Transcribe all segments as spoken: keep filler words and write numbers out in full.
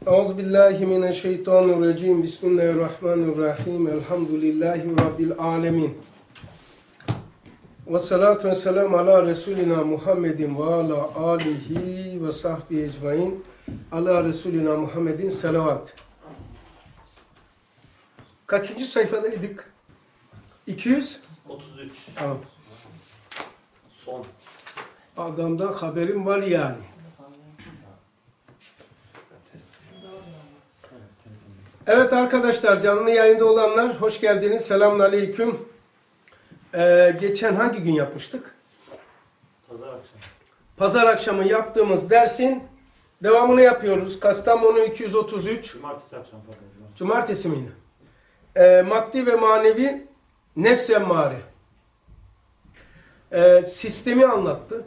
Euzubillahimineşşeytanirracim. Bismillahirrahmanirrahim. Elhamdülillahi Rabbil alemin. Ve salatu ve selamu ala Resulina Muhammedin ve ala alihi ve sahbihi ecmain. Ala Resulina Muhammedin salavat. Kaçıncı sayfadaydık? iki yüz otuz üç. Tamam. Son. Adamdan haberim var yani. Evet arkadaşlar, canlı yayında olanlar hoş geldiniz. Selamünaleyküm. Ee, geçen hangi gün yapmıştık? Pazar akşamı. Pazar akşamı yaptığımız dersin devamını yapıyoruz. Kastamonu iki yüz otuz üç. Cumartesi akşamı. Pardon, cumartesi. Cumartesi miydi? Ee, maddi ve manevi nefs emmare. Ee, sistemi anlattı.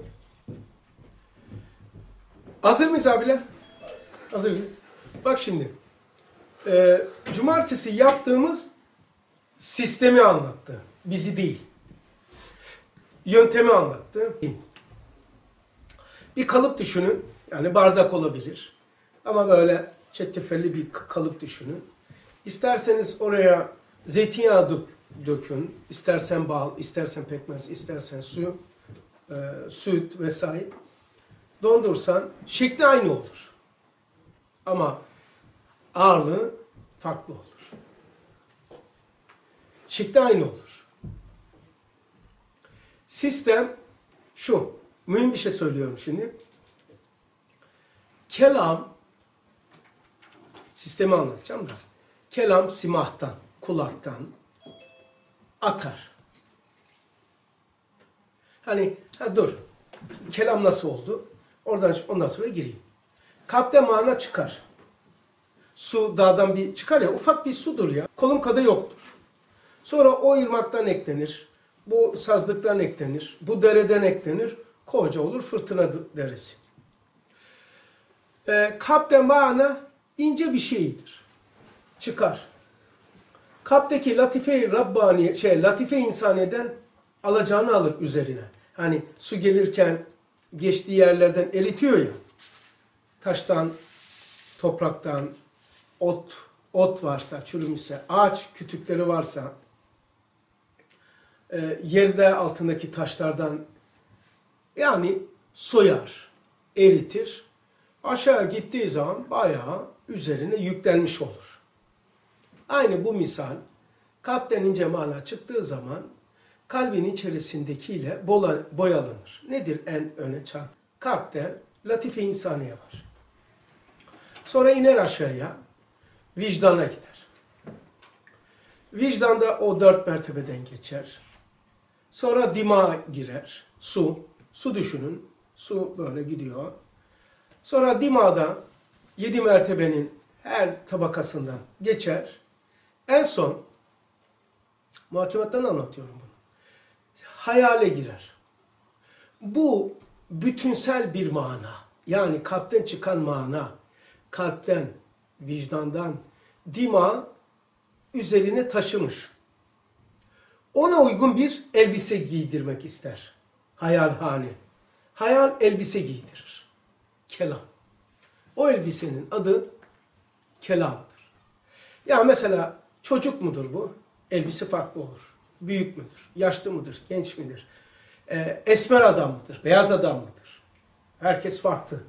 Hazır mıyız abiler? Hazır mıyız? Bak şimdi. E, cumartesi yaptığımız sistemi anlattı. Bizi değil. Yöntemi anlattı. Bir kalıp düşünün. Yani bardak olabilir. Ama böyle çetrefilli bir kalıp düşünün. İsterseniz oraya zeytinyağı dök, dökün. İstersen bal, istersen pekmez, istersen su, e, süt vesaire. Dondursan şekli aynı olur. Ama ağırlığı farklı olur. Şekli aynı olur. Sistem şu. Mühim bir şey söylüyorum şimdi. Kelam, sistemi anlatacağım da. Kelam simahtan, kulaktan atar. Hani ha dur. Kelam nasıl oldu? Oradan ondan sonra gireyim. Kalpte mana çıkar. Su dağdan bir çıkar ya, ufak bir sudur ya. Kolum kadar yoktur. Sonra o ırmaktan eklenir. Bu sazlıktan eklenir. Bu dereden eklenir. Koca olur fırtına deresi. E, kalpte mana ince bir şeydir. Çıkar. Kalpteki latife-i Rabbani, şey, latife-i insaniyeden alacağını alır üzerine. Hani su gelirken geçtiği yerlerden eritiyor ya. Taştan, topraktan, ot, ot varsa, çürümüşse, ağaç kütükleri varsa, e, yerde altındaki taşlardan yani soyar, eritir. Aşağı gittiği zaman bayağı üzerine yüklenmiş olur. Aynı bu misal, kalpten ince mana çıktığı zaman kalbin içerisindekiyle boyalanır. Nedir en öne çarp? Kalpte latife insaniye var. Sonra iner aşağıya, vicdana gider. Vicdanda o dört mertebeden geçer. Sonra dima girer. Su. Su düşünün. Su böyle gidiyor. Sonra dimada yedi mertebenin her tabakasından geçer. En son, muhakemattan anlatıyorum bunu. Hayale girer. Bu bütünsel bir mana. Yani kalpten çıkan mana. Kalpten, vicdandan, dima üzerine taşımış. Ona uygun bir elbise giydirmek ister. Hayalhane. Hayal elbise giydirir. Kelam. O elbisenin adı kelamdır. Ya mesela çocuk mudur bu? Elbise farklı olur. Büyük müdür? Yaşlı mıdır? Genç midir? Ee, esmer adam mıdır? Beyaz adam mıdır? Herkes farklı.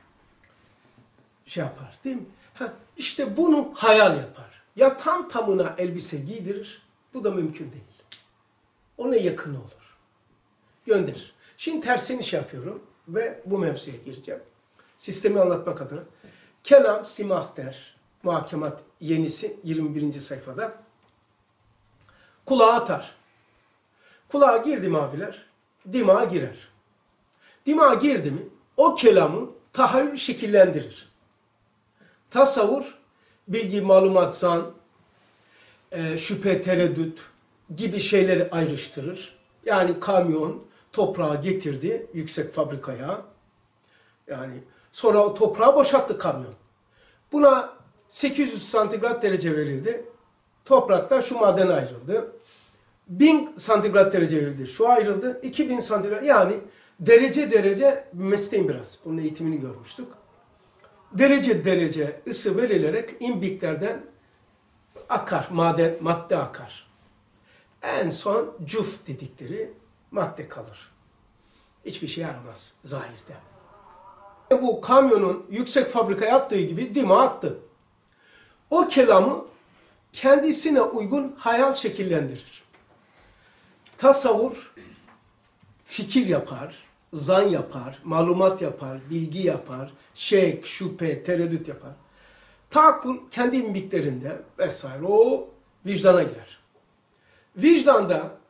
Şey yapar değil mi? Ha, işte bunu hayal yapar. Ya tam tamına elbise giydirir. Bu da mümkün değil. Ona yakın olur. Gönderir. Şimdi tersini şey yapıyorum ve bu mevzuya gireceğim. Sistemi anlatmak adına. Kelam simah der. Muhakemat yenisi yirmi birinci sayfada. Kulağa atar. Kulağa girdi mi abiler? Dimağa girer. Dimağa girdi mi o kelamı tahayyül şekillendirir. Tasavvur, bilgi, malumat, zan, e, şüphe, tereddüt gibi şeyleri ayrıştırır. Yani kamyon toprağı getirdi yüksek fabrikaya. Yani sonra o toprağı boşalttı kamyon. Buna sekiz yüz santigrat derece verildi. Topraktan şu maden ayrıldı. bin santigrat derece verildi. Şu ayrıldı. iki bin santigrat yani derece derece mesleğim biraz. Bunun eğitimini görmüştük. derece derece ısı verilerek imbiklerden akar, maden, madde akar. En son cuf dedikleri madde kalır. Hiçbir şey yaramaz zahirde. Bu kamyonun yüksek fabrikaya attığı gibi dima attı. O kelamı kendisine uygun hayal şekillendirir. Tasavvur fikir yapar, zan yapar, malumat yapar, bilgi yapar, şek, şüphe, tereddüt yapar. Taakkul kendi imbiklerinde vesaire o vicdana girer. Vicdanda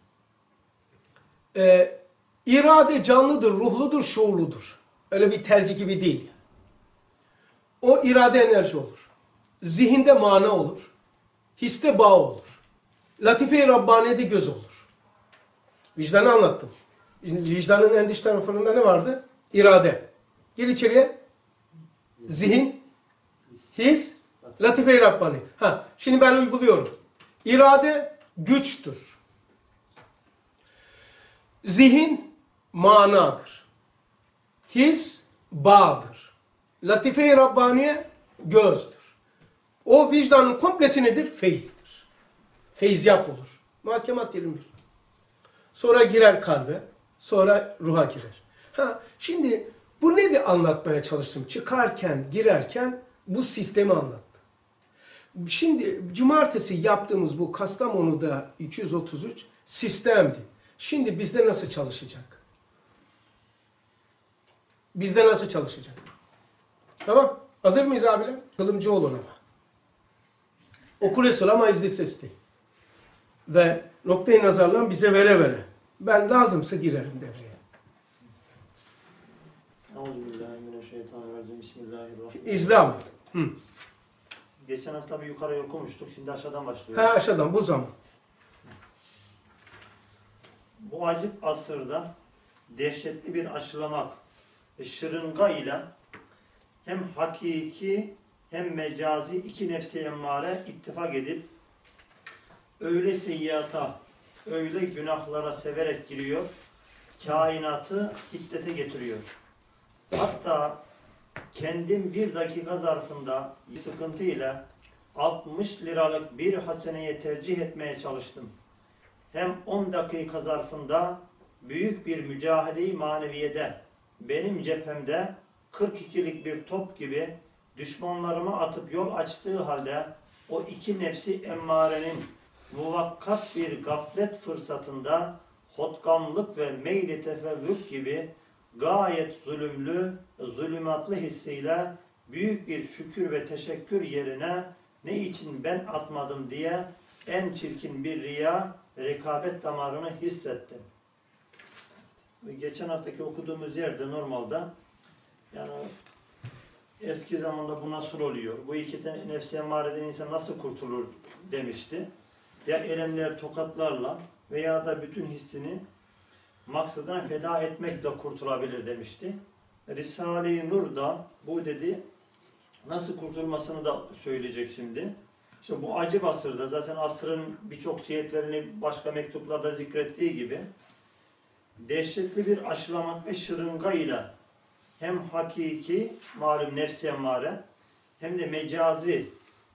e, irade canlıdır, ruhludur, şuurludur. Öyle bir tercih gibi değil. O irade enerji olur. Zihinde mana olur. Histe bağ olur. Latife-i Rabbaniye'de göz olur. Vicdanı anlattım. Vicdanın en dış tarafında ne vardı? İrade. Gir içeriye. Zihin, his, latife-i Rabbani. Ha, şimdi ben uyguluyorum. İrade güçtür. Zihin manadır. His bağdır. Latife-i Rabbaniye gözdür. O vicdanın komplesi nedir? Feyizdir. Feyziyat olur. Muhakemat yirmi bir. Sonra girer kalbe. Sonra ruha girer. Ha, şimdi bu ne de anlatmaya çalıştım? Çıkarken, girerken bu sistemi anlattım. Şimdi cumartesi yaptığımız bu Kastamonu'da iki yüz otuz üç sistemdi. Şimdi bizde nasıl çalışacak? Bizde nasıl çalışacak? Tamam. Hazır mıyız abiler? Kılımcı olun ama. Oku Resul ama izli sesli. Ve noktayı nazarlan bize vere vere. Ben lazımsa girerim devreye. Euzubillahimineşşeytanirracim. Bismillahirrahmanirrahim. İzlam. Hı. Geçen hafta bir yukarı okumuştuk. Şimdi aşağıdan başlıyoruz. Ha aşağıdan bu zaman. Bu acip asırda dehşetli bir aşılamak ve şırınga ile hem hakiki hem mecazi iki nefsi emmare ittifak edip öyle seyyata, öyle günahlara severek giriyor, kainatı hiddete getiriyor. Hatta kendim bir dakika zarfında bir sıkıntı ile altmış liralık bir haseneye tercih etmeye çalıştım. Hem on dakika zarfında büyük bir mücadele-i maneviyede benim cephemde kırk ikilik bir top gibi düşmanlarıma atıp yol açtığı halde o iki nefsi emmarenin muvakkat bir gaflet fırsatında hotkamlık ve meyli tefevvük gibi gayet zulümlü, zulümatlı hissiyle büyük bir şükür ve teşekkür yerine ne için ben atmadım diye en çirkin bir riya, rekabet damarını hissettim. Geçen haftaki okuduğumuz yerde normalde yani eski zamanda bu nasıl oluyor? Bu iki nefsi emmareden insan nasıl kurtulur demişti. Ya elemler tokatlarla veya da bütün hissini maksadına feda etmekle kurtulabilir demişti. Risale-i Nur da bu dedi nasıl kurtulmasını da söyleyecek şimdi. İşte bu acip asırda zaten asrın birçok cihetlerini başka mektuplarda zikrettiği gibi dehşetli bir aşılamak ve şırınga ile hem hakiki malum nefsi emmare hem de mecazi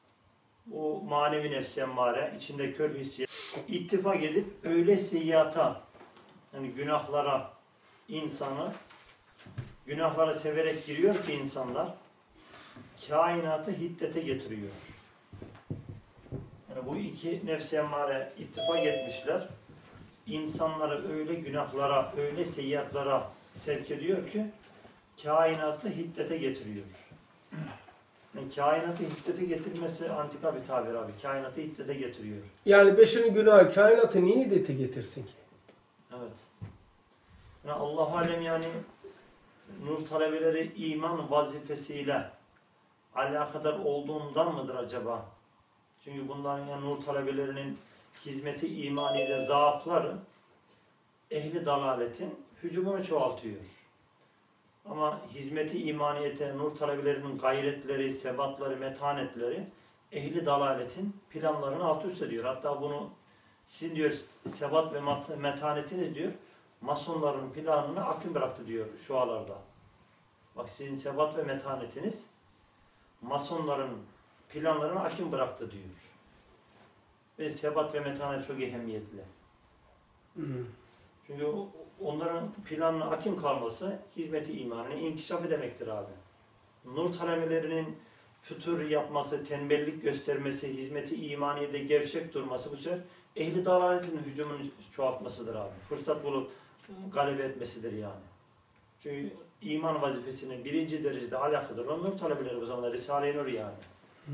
o manevi nefsi emmare içinde kör hissi ittifak edip öyle seyyata yani günahlara insanı günahlara severek giriyor ki insanlar kainatı hiddete getiriyor. Yani bu iki nefsi emmare ittifak etmişler. İnsanları öyle günahlara, öyle seyyatlara sevk ediyor ki kainatı hiddete getiriyor. Yani kainatı hiddete getirmesi antika bir tabir abi. Kainatı hiddete getiriyor. Yani beşinin günahı kainatı niye hiddete getirsin ki? Evet. Yani Allah alem yani nur talebeleri iman vazifesiyle alakadar olduğundan mıdır acaba? Çünkü bunların yani nur talebelerinin hizmeti imanide zaafları ehli dalaletin hücumunu çoğaltıyor. Ama hizmeti imaniyete nur talebelerinin gayretleri, sebatları, metanetleri ehli dalaletin planlarını alt üst ediyor. Hatta bunu sizin diyor sebat ve metanetiniz diyor masonların planını aklım bıraktı diyor şualarda. Bak sizin sebat ve metanetiniz masonların planlarına akim bıraktı diyor. Ve sebat ve metanet çok ehemmiyetli. Hmm. Çünkü onların planına akim kalması hizmeti imanına inkişafı demektir abi. Nur talebelerinin fütur yapması, tembellik göstermesi, hizmeti imaniyede gevşek durması bu sefer ehli dalaletin hücumunu çoğaltmasıdır abi. Fırsat bulup galebe etmesidir yani. Çünkü iman vazifesinin birinci derecede alakadar olan nur talebeleri bu zamanda Risale-i Nur yani. Hmm.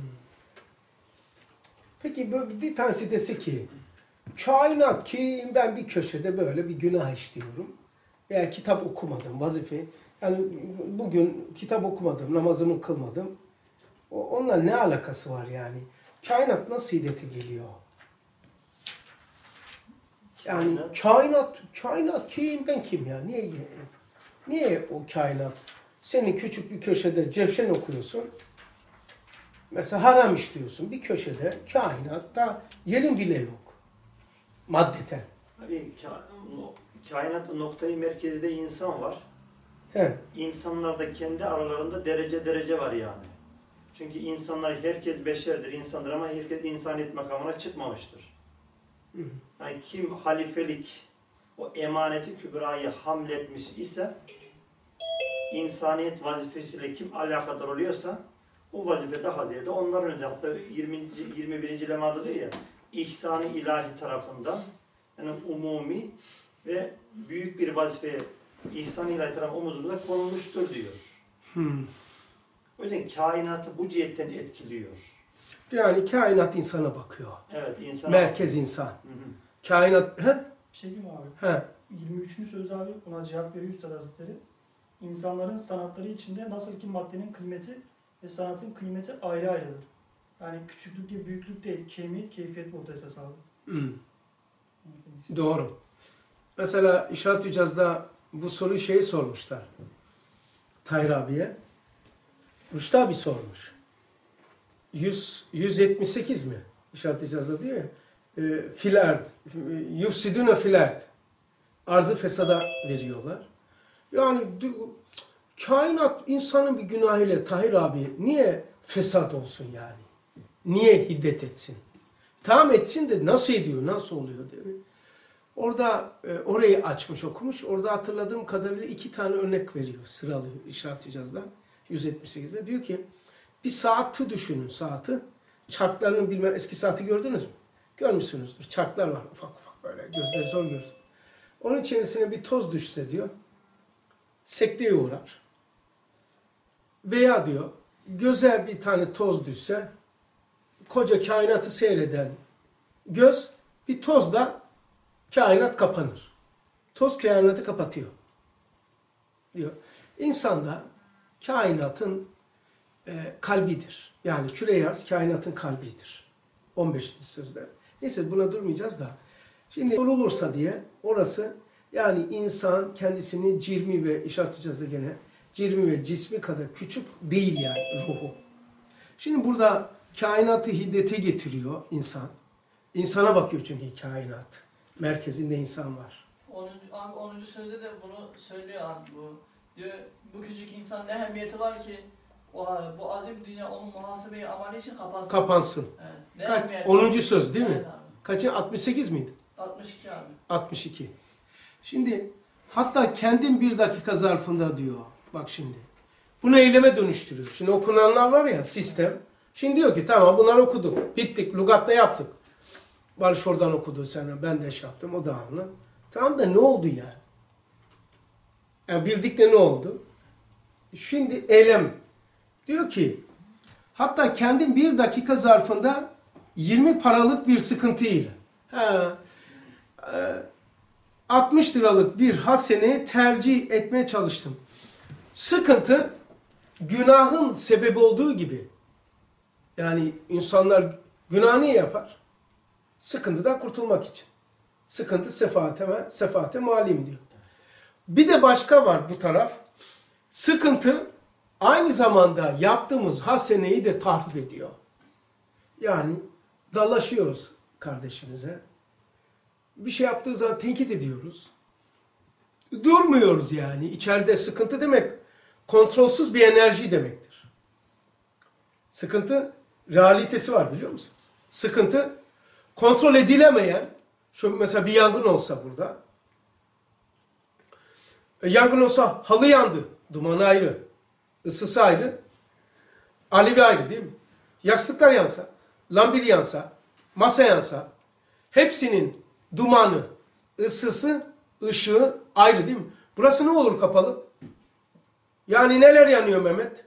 Peki böyle bir tanesi dese ki kainat ki ben bir köşede böyle bir günah işliyorum. Veya kitap okumadım, vazife. Yani bugün kitap okumadım, namazımı kılmadım. O, onunla ne alakası var yani? Kainat nasıl hidete geliyor? Yani Kainat- kainat, kainat kim, ben kim ya? Niye, niye o kainat? Senin küçük bir köşede Cevşen okuyorsun. Mesela haram işliyorsun. Bir köşede kainatta yerin bile yok. Maddeten. Abi ka kainatın noktayı merkezde insan var. He. İnsanlarda kendi aralarında derece derece var yani. Çünkü insanlar herkes beşerdir, insandır ama herkes insaniyet makamına çıkmamıştır. Hı. Yani kim halifelik, o emaneti kübrayı hamletmiş ise insaniyet vazifesiyle kim alakadar oluyorsa o vazifede haziyede onların önce hatta yirminci yirmi birinci lemada diyor ya ihsan-ı ilahi tarafından yani umumi ve büyük bir vazifeye ihsan-ı ilahi tarafından omuzumuza konulmuştur diyor. Hmm. O yüzden kainatı bu cihetten etkiliyor. Yani kainat insana bakıyor. Evet, insan. Merkez insan. Hı hı. Kainat... He? Bir şey diyeyim mi abi? He. yirmi üçüncü sözde abi ona cevap veriyor Üstad Hazretleri. İnsanların sanatları içinde nasıl ki maddenin kıymeti ve sanatın kıymeti ayrı ayrıdır. Yani küçüklük değil, büyüklük değil, kemiyet, keyfiyet burada esas abi. Hmm. Doğru. Mesela İşaret-ü Caz'da bu soruyu şey sormuşlar. Tahir abiye. Rüştü abi sormuş. yüz, yüz yetmiş sekiz mi? İşaret-ü Caz'da diyor ya. E, filerd. Yufsidüne filerd. Arzı fesada veriyorlar. Yani kainat insanın bir günahıyla Tahir abi niye fesat olsun yani? Niye hiddet etsin? Tamam etsin de nasıl ediyor, nasıl oluyor değil mi? Orada e, orayı açmış okumuş. Orada hatırladığım kadarıyla iki tane örnek veriyor. Sıralıyor İşaret-i Caz'da. yüz yetmiş sekizde. Diyor ki bir saati düşünün saati. Çarklarını bilmem eski saati gördünüz mü? Görmüşsünüzdür. Çarklar var ufak ufak böyle gözleri zor görür. Onun içerisine bir toz düşse diyor. Sekteye uğrar. Veya diyor göze bir tane toz düşse koca kainatı seyreden göz bir tozda kainat kapanır. Toz kainatı kapatıyor. Diyor. İnsan da kainatın e, kalbidir. Yani küre-i arz kainatın kalbidir. on beşinci sözde. Neyse buna durmayacağız da. Şimdi sorulursa diye orası yani insan kendisini cirmi ve işaret edeceğiz de gene cirmi ve cismi kadar küçük değil yani ruhu. Şimdi burada kainatı hiddete getiriyor insan. İnsana bakıyor çünkü kainat. Merkezinde insan var. onuncu. Abi onuncu sözde de bunu söylüyor abi bu. Diyor bu küçük insan ne ehemmiyeti var ki o, bu azim dünya onun muhasebeyi amali için kapansın. Kapansın. Evet. Ne Kaç? ehemmiyeti onuncu var? söz değil mi? Evet abi. Kaçı? altmış sekiz miydi? altmış iki abi. altmış iki. Şimdi hatta kendim bir dakika zarfında diyor. Bak şimdi. Bunu eyleme dönüştürüyor. Şimdi okunanlar var ya sistem. Şimdi diyor ki tamam bunları okuduk. Bittik. Lugatta yaptık. Barış oradan okudu sana. Ben de şey yaptım. O da anlı. Tamam da ne oldu yani? Yani bildik de ne oldu? Şimdi eylem. Diyor ki hatta kendim bir dakika zarfında yirmi paralık bir sıkıntıyla ha, e, altmış liralık bir haseneyi tercih etmeye çalıştım. Sıkıntı günahın sebebi olduğu gibi. Yani insanlar günah niye yapar? Sıkıntıdan kurtulmak için. Sıkıntı sefaate, sefaate malim diyor. Bir de başka var bu taraf. Sıkıntı aynı zamanda yaptığımız haseneyi de tahrip ediyor. Yani dalaşıyoruz kardeşimize. Bir şey yaptığı zaman tenkit ediyoruz. Durmuyoruz yani. İçeride sıkıntı demek kontrolsüz bir enerji demektir. Sıkıntı realitesi var biliyor musunuz? Sıkıntı kontrol edilemeyen, şu mesela bir yangın olsa burada, e, yangın olsa halı yandı, dumanı ayrı, ısısı ayrı, alevi ayrı değil mi? Yastıklar yansa, lambir yansa, masa yansa, hepsinin dumanı, ısısı, ışığı ayrı değil mi? Burası ne olur kapalı? Yani neler yanıyor Mehmet?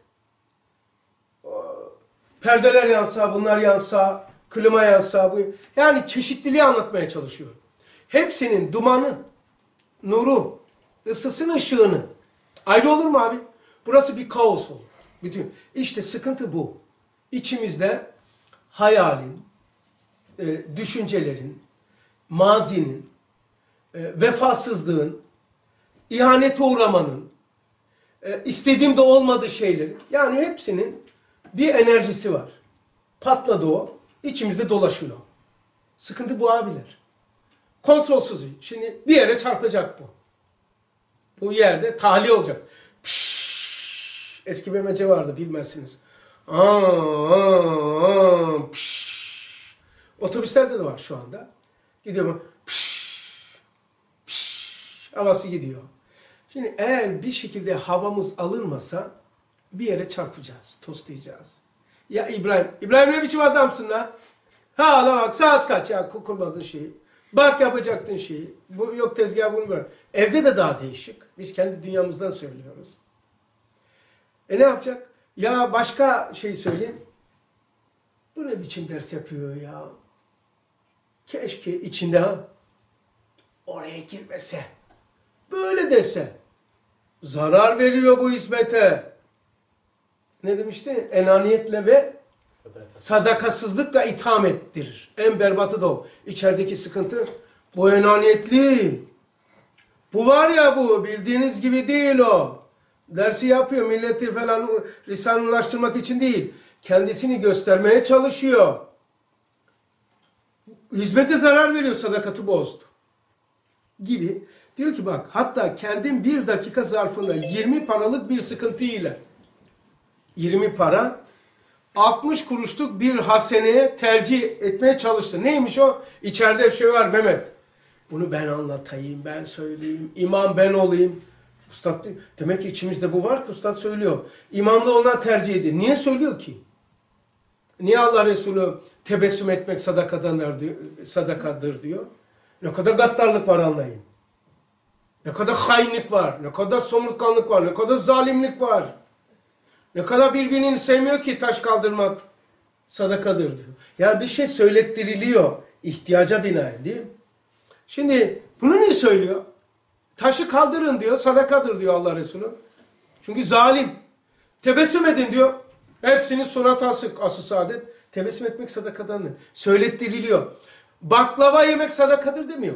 Perdeler yansa, bunlar yansa, klima yansa, bu. Yani çeşitliliği anlatmaya çalışıyorum. Hepsinin dumanı, nuru, ısısını, ışığını. Ayrı olur mu abi? Burası bir kaos olur. Bütün. İşte sıkıntı bu. İçimizde hayalin, e, düşüncelerin, mazinin, e, vefasızlığın, ihanete uğramanın, e, istediğimde olmadığı şeylerin, yani hepsinin bir enerjisi var. Patladı o. İçimizde dolaşıyor. Sıkıntı bu abiler. Kontrolsüz. Şimdi bir yere çarpacak bu. Bu yerde tahliye olacak. Pişş. Eski B M C vardı bilmezsiniz. Aa, aa, aa, pişş. Otobüslerde de var şu anda. Gidiyor. Pişş. Pişş. Havası gidiyor. Şimdi eğer bir şekilde havamız alınmasa bir yere çarpacağız, toslayacağız. Ya İbrahim, İbrahim ne biçim adamsın lan? Ha la bak saat kaç ya kurmadın şeyi. Bak yapacaktın şeyi. Bu yok tezgah bunu bırak. Evde de daha değişik. Biz kendi dünyamızdan söylüyoruz. E ne yapacak? Ya başka şey söyleyeyim. Bu ne biçim ders yapıyor ya? Keşke içinde ha oraya girmese. Böyle dese. Zarar veriyor bu hizmete. Ne demişti? Enaniyetle ve sadakasızlıkla itham ettirir. En berbatı da o. İçerideki sıkıntı bu enaniyetli. Bu var ya bu bildiğiniz gibi değil o. Dersi yapıyor milleti falan lisanlaştırmak için değil. Kendisini göstermeye çalışıyor. Hizmete zarar veriyor, sadakati bozdu. Gibi. Diyor ki bak hatta kendim bir dakika zarfında yirmi paralık bir sıkıntı ile yirmi para altmış kuruşluk bir haseneye tercih etmeye çalıştı. Neymiş o? İçeride bir şey var Mehmet. Bunu ben anlatayım, ben söyleyeyim. İmam ben olayım. Ustad, demek ki içimizde bu var ki ustad söylüyor. İmam da ona tercih ediyor. Niye söylüyor ki? Niye Allah Resulü tebessüm etmek sadakadandır diyor, sadakadır diyor. Ne kadar gaddarlık var anlayın. Ne kadar hainlik var, ne kadar somurtkanlık var, ne kadar zalimlik var. Ne kadar birbirini sevmiyor ki taş kaldırmak sadakadır diyor. Yani bir şey söylettiriliyor ihtiyaca binaen değil mi? Şimdi bunu niye söylüyor? Taşı kaldırın diyor, sadakadır diyor Allah Resulü. Çünkü zalim. Tebessüm edin diyor. Hepsinin surat asık, asıl saadet. Tebessüm etmek sadakadandır. Söylettiriliyor. Baklava yemek sadakadır demiyor.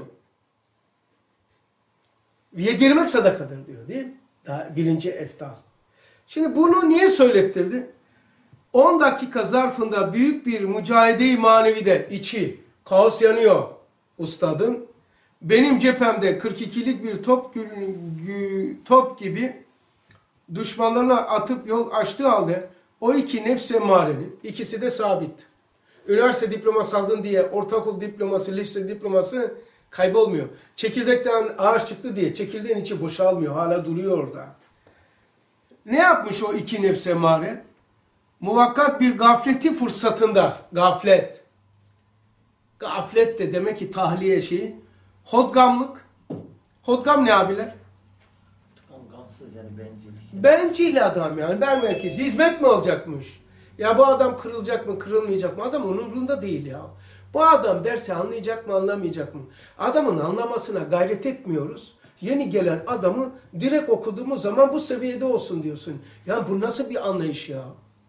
Yedirmek sadakadır diyor değil mi? Daha birinci eftal. Şimdi bunu niye söylettirdi? on dakika zarfında büyük bir mücadele-i manevide içi, kaos yanıyor ustadın. Benim cephemde kırk ikilik bir top, top gibi düşmanlarına atıp yol açtığı halde o iki nefs emmarenin ikisi de sabit. Üniversite diploması aldın diye ortaokul diploması, lise diploması kaybolmuyor. Çekirdekten ağaç çıktı diye çekirdeğin içi boşalmıyor. Hala duruyor orada. Ne yapmış o iki nefs emmare? Muvakkat bir gafleti fırsatında, gaflet. Gaflet de demek ki tahliye şeyi. Hodgamlık. Hodgam ne abiler? Gamsız yani bencillik. Bencil adam yani. Ben merkezi. Hizmet mi olacakmış? Ya bu adam kırılacak mı, kırılmayacak mı? Adam onun umurunda değil ya. Bu adam dersi anlayacak mı, anlamayacak mı? Adamın anlamasına gayret etmiyoruz. Yeni gelen adamı direkt okuduğumuz zaman bu seviyede olsun diyorsun. Ya bu nasıl bir anlayış ya?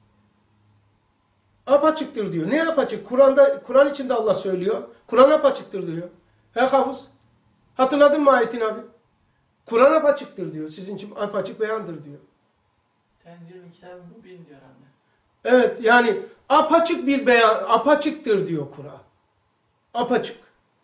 Apaçıktır diyor. Ne apaçık? Kur'an'da, Kur'an içinde Allah söylüyor. Kur'an apaçıktır diyor. He hafız. Hatırladın mı ayetini abi? Kur'an apaçıktır diyor. Sizin için apaçık beyandır diyor. Tenzilül kitab-ı mübin diyor anne. Evet yani apaçık bir beyan, apaçıktır diyor Kur'an. Apaçık.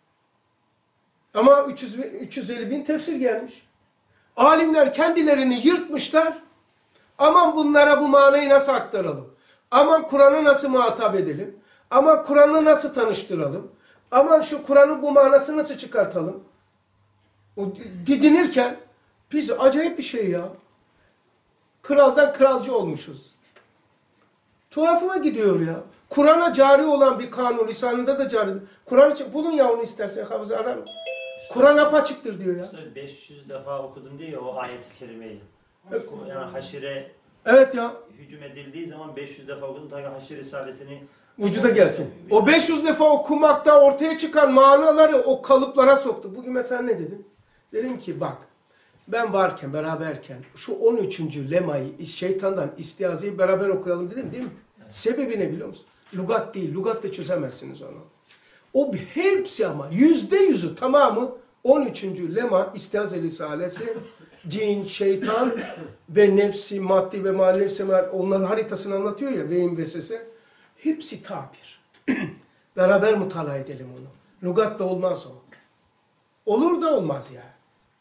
Ama üç yüz, üç yüz elli bin tefsir gelmiş. Alimler kendilerini yırtmışlar. Aman bunlara bu manayı nasıl aktaralım? Aman Kur'an'ı nasıl muhatap edelim? Aman Kur'an'ı nasıl tanıştıralım? Aman şu Kur'an'ın bu manasını nasıl çıkartalım? O didinirken biz acayip bir şey ya. Kraldan kralcı olmuşuz. Tuhafıma gidiyor ya. Kur'an'a cari olan bir kanun, lisanında da cari. Kur'an için bulun ya onu istersen hafıza arar mı? Kur'an apaçıktır diyor ya. beş yüz defa okudum diye o ayet-i kerimeyi. Yani haşire Evet ya. hücum edildiği zaman beş yüz defa okudum. Ta ki Haşir Risalesini Vücuda gelsin. O beş yüz defa okumakta ortaya çıkan manaları o kalıplara soktu. Bugün mesela ne dedim? Dedim ki bak ben varken, beraberken şu on üçüncü lemayı şeytandan istiazayı beraber okuyalım dedim değil mi? Evet. Sebebi ne biliyor musun? Lugat değil. Lugatla çözemezsiniz onu. O hepsi ama yüzde yüzü tamamı on üçüncü lema istiaze risalesi cin, şeytan ve nefsi, maddi ve manevi nefsi, onların haritasını anlatıyor ya vehim vesvese. Hepsi tabir. Beraber mutala edelim onu. Lugat da olmaz o. Olur da olmaz yani.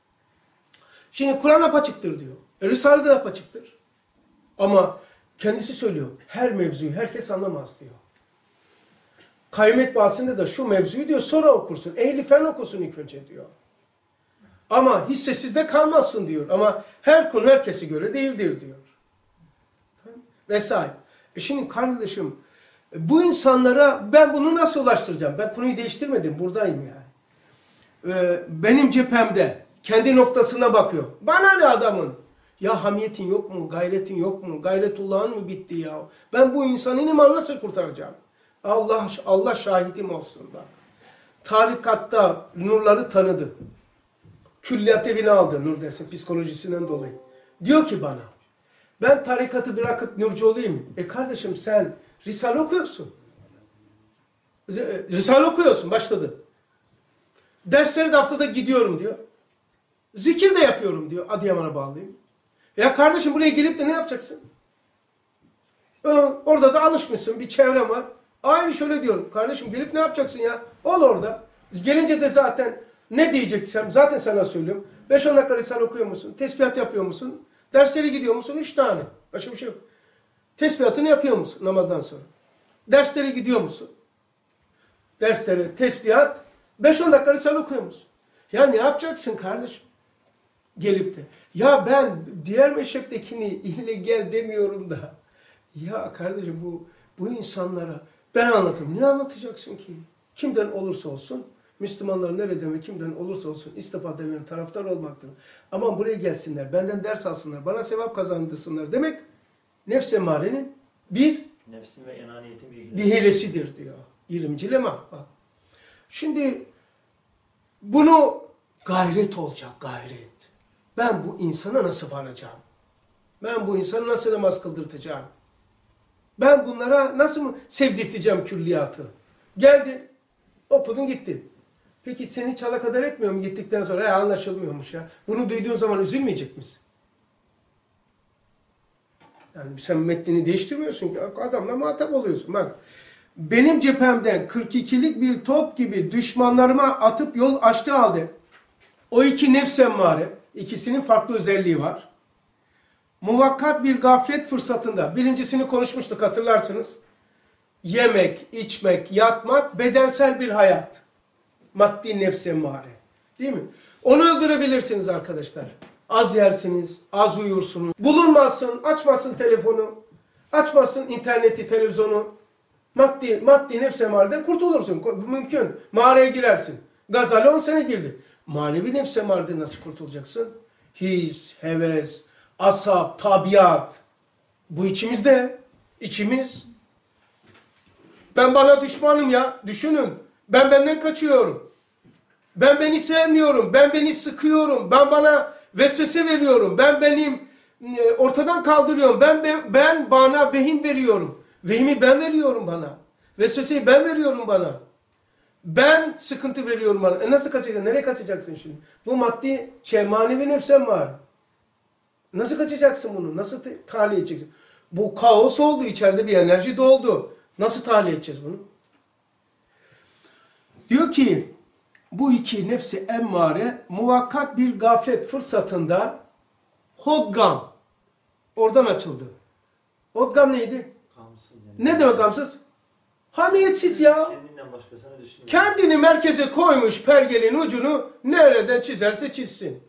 Şimdi Kur'an apaçıktır diyor. E, Risale de apaçıktır. Ama kendisi söylüyor. Her mevzuyu herkes anlamaz diyor. Kıymet bahsinde de şu mevzuyu diyor sonra okursun. Ehli fen okusun ilk önce diyor. Ama hissesizde kalmazsın diyor. Ama her konu herkese göre değildir diyor. Tamam. Vesaire. E şimdi kardeşim bu insanlara ben bunu nasıl ulaştıracağım? Ben konuyu değiştirmedim. Buradayım yani. Ee, benim cephemde kendi noktasına bakıyor. Bana ne adamın? Ya hamiyetin yok mu? Gayretin yok mu? Gayretullah'ın mı bitti ya? Ben bu insanın imanını nasıl kurtaracağım? Allah Allah şahidim olsun bak. Tarikatta nurları tanıdı. Külliyat evini aldı nur desin psikolojisinden dolayı. Diyor ki bana ben tarikatı bırakıp nurcu olayım mı? E kardeşim sen Risale okuyorsun. Risale okuyorsun başladı. Dersleri de haftada gidiyorum diyor. Zikir de yapıyorum diyor. Adıyaman'a bağlıyım. Ya kardeşim buraya gelip de ne yapacaksın? Orada da alışmışsın. Bir çevrem var. Aynı şöyle diyorum. Kardeşim gelip ne yapacaksın ya? Ol orada. Gelince de zaten ne diyeceksem zaten sana söylüyorum. beş on dakika Risale okuyor musun? Tesbihat yapıyor musun? Derslere gidiyor musun? üç tane. Başka bir şey yok. Tesbihatını yapıyor musun namazdan sonra? Derslere gidiyor musun? Derslere, tesbihat, beş on dakika Risale okuyor musun? Ya ne yapacaksın kardeşim? Gelip de. Ya ben diğer meşreptekini ile gel demiyorum da. Ya kardeşim bu bu insanlara ben anlatayım. Ne anlatacaksın ki? Kimden olursa olsun, Müslümanlar nerede ve kimden olursa olsun istifadelerine taraftar olmaktır. Aman buraya gelsinler, benden ders alsınlar, bana sevap kazandırsınlar demek nefs emarenin bir nefsin ve enaniyetin bir, bir hilesidir diyor. yirminci lema. Bak. Şimdi bunu gayret olacak, gayret. Ben bu insana nasıl varacağım? Ben bu insanı nasıl namaz kıldırtacağım? Ben bunlara nasıl mı sevdirteceğim külliyatı? Geldin, okudun gittin. Peki seni hiç alakadar etmiyor mu gittikten sonra? Ya anlaşılmıyormuş ya. Bunu duyduğun zaman üzülmeyecek misin? Yani sen metnini değiştirmiyorsun ki. Adamla muhatap oluyorsun. Bak benim cephemden kırk ikilik bir top gibi düşmanlarıma atıp yol açtı halde. O iki nefs emmare, ikisinin farklı özelliği var. Muvakkat bir gaflet fırsatında, birincisini konuşmuştuk hatırlarsınız. Yemek, içmek, yatmak, bedensel bir hayat. Maddi nefs emmare. Değil mi? Onu öldürebilirsiniz arkadaşlar. Az yersiniz, az uyursunuz. Bulunmazsın, açmazsın telefonu, açmazsın interneti, televizyonu. Maddi, maddi nefs emmareden kurtulursun. Mümkün. Mağaraya girersin. Gazali on sene girdi. Manevi nefs emmareden nasıl kurtulacaksın? His, heves, asap, tabiat. Bu içimizde. İçimiz. Ben bana düşmanım ya. Düşünün. Ben benden kaçıyorum. Ben beni sevmiyorum. Ben beni sıkıyorum. Ben bana vesvese veriyorum. Ben benim e, ortadan kaldırıyorum. Ben, ben ben bana vehim veriyorum. Vehimi ben veriyorum bana. Vesveseyi ben veriyorum bana. Ben sıkıntı veriyorum bana. E nasıl kaçacaksın? Nereye kaçacaksın şimdi? Bu maddi şey manevi nefsen var. Nasıl kaçacaksın bunu? Nasıl tahliye edeceksin? Bu kaos oldu. İçeride bir enerji doldu. Nasıl tahliye edeceğiz bunu? Diyor ki bu iki nefsi emmare muvakkat bir gaflet fırsatında hodgam oradan açıldı. Hodgam neydi? Gamsız yani. Ne demek gamsız? Hamiyetsiz ya. Kendinden başkasını düşünmüyor. Kendini merkeze koymuş, pergelin ucunu nereden çizerse çizsin.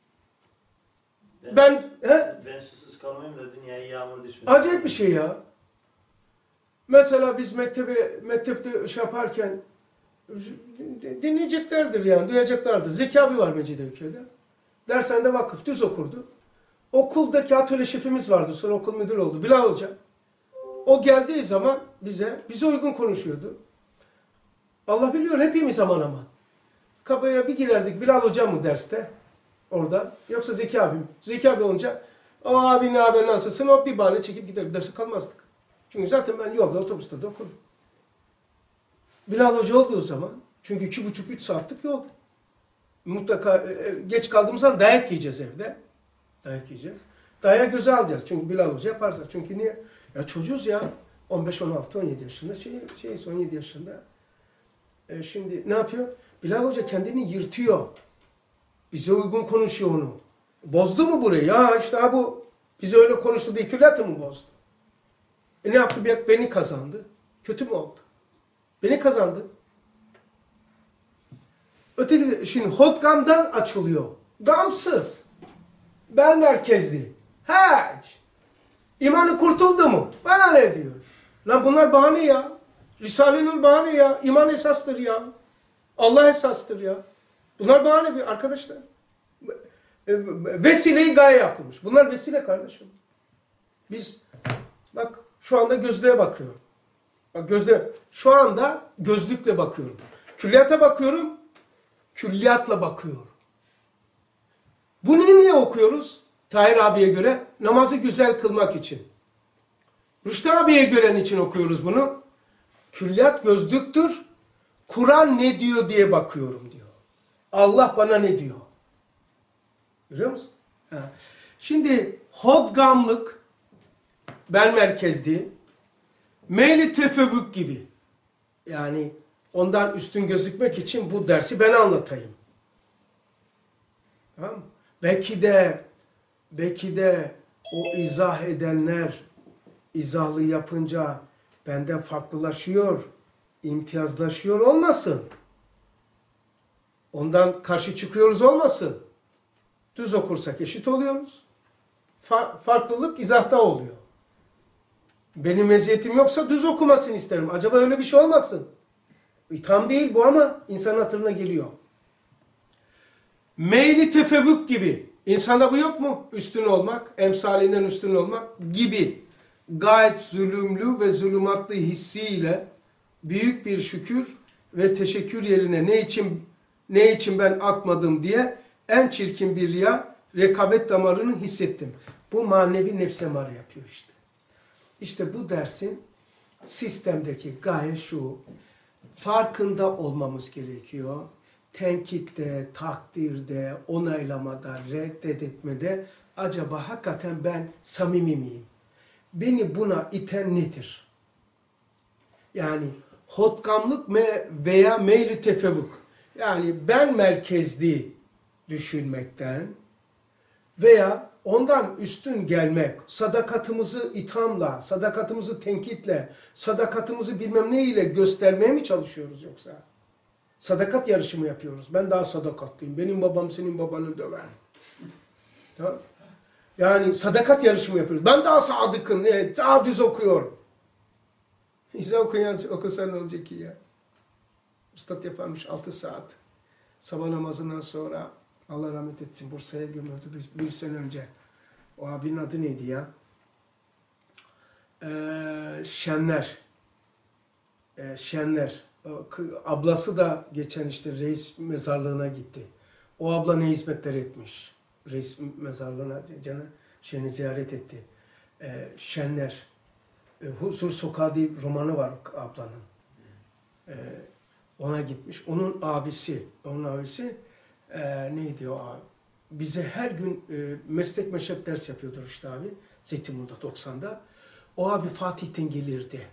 Ben, he? Ben susuz kalmayayım da dünyaya yağmur düşmesin. Acayip bir şey ya. Mesela biz mektebe, mektepte şey yaparken dinleyeceklerdir yani, duyacaklardır. Zeki abi var Mecidiyeköy'de. Dershanede vakıf, düz okurdu. Okuldaki atölye şefimiz vardı, sonra okul müdürü oldu. Bilal Hoca. O geldiği zaman bize, bize uygun konuşuyordu. Allah biliyor hepimiz aman aman. Kabaya bir girerdik, Bilal Hoca mı derste? Orada. Yoksa Zeki abim. Zeki abi olunca, o abi ne haber nasılsın? O bir bahane çekip gider, derse kalmazdık. Çünkü zaten ben yolda, otobüste de okudum. Bilal Hoca olduğu zaman, çünkü iki buçuk, üç saatlik yol. Mutlaka e, geç kaldığımız zaman dayak yiyeceğiz evde. Dayak yiyeceğiz. Dayak göze alacağız. Çünkü Bilal Hoca yaparsa. Çünkü niye? Ya çocuğuz ya. on beş, on altı, on yedi yaşında. Şey, şey on yedi yaşında. E şimdi ne yapıyor? Bilal Hoca kendini yırtıyor. Bize uygun konuşuyor onu. Bozdu mu burayı? Ya işte ha bu bize öyle konuştu diye külliyatı mı bozdu? E ne yaptı? Beni kazandı. Kötü mü oldu? Beni kazandı. Öteki, şimdi Hodgam'dan açılıyor. Gamsız. Ben merkezli. Hac. İmanı kurtuldu mu? Bana ne diyor? Lan bunlar bahane ya. Risale-i bahane ya. İman esastır ya. Allah esastır ya. Bunlar bahane bir arkadaşlar. Vesile-i gaye yapılmış. Bunlar vesile kardeşim. Biz bak şu anda gözlüğe bakıyorum. Bak gözlüğe. Şu anda gözlükle bakıyorum. Külliyata bakıyorum. Külliyatla bakıyorum. Bunu niye okuyoruz? Tahir abiye göre namazı güzel kılmak için. Rüştü abiye göre niçin okuyoruz bunu? Külliyat gözlüktür. Kur'an ne diyor diye bakıyorum diyor. Allah bana ne diyor? Görüyor musun? Ha. Şimdi hodgamlık, ben merkezli, meyli tefevvük gibi. Yani ondan üstün gözükmek için bu dersi ben anlatayım. Tamam mı? Belki de belki de o izah edenler izahlı yapınca benden farklılaşıyor, imtiyazlaşıyor olmasın. Ondan karşı çıkıyoruz olmasın. Düz okursak eşit oluyoruz. Fa farklılık izahta oluyor. Benim meziyetim yoksa düz okumasını isterim. Acaba öyle bir şey olmasın? İtham değil bu ama insan hatırına geliyor. Meyli tefevvük gibi. İnsanda bu yok mu? Üstün olmak, emsalinden üstün olmak gibi. Gayet zulümlü ve zulümatlı hissiyle büyük bir şükür ve teşekkür yerine ne için ne için ben atmadım diye en çirkin bir riya, rekabet damarını hissettim. Bu manevi nefs emare yapıyor işte. İşte bu dersin sistemdeki gaye şu. Farkında olmamız gerekiyor. Tenkitte, takdirde, onaylamada, reddetmede acaba hakikaten ben samimi miyim? Beni buna iten nedir? Yani hodgamlık veya meyli tefevvük. Yani ben merkezli düşünmekten veya ondan üstün gelmek, sadakatımızı ithamla, sadakatımızı tenkitle, sadakatımızı bilmem ne ile göstermeye mi çalışıyoruz yoksa? Sadakat yarışı mı yapıyoruz? Ben daha sadakatlıyım. Benim babam senin babanı döver. Tamam. Yani sadakat yarışı mı yapıyoruz? Ben daha sadıkım, daha düz okuyorum. İşte okuyan okusan ne olacak ki ya? Üstad yaparmış altı saat. Sabah namazından sonra Allah rahmet etsin Bursa'ya gömüldü bir, bir sene önce. O abinin adı neydi ya? Ee, Şenler. Ee, Şenler. Ablası da geçen işte reis mezarlığına gitti. O abla ne hizmetler etmiş. Reis mezarlığına canı şeyini ziyaret etti. Ee, Şenler. Ee, Huzur Sokağı diye bir romanı var ablanın. Ee, ona gitmiş. Onun abisi, onun abisi e, neydi o abi? Bize her gün e, meslek meşrep ders yapıyordu Rüştü abi. Zeytinburnu'da doksan'da. O abi Fatih'ten gelirdi.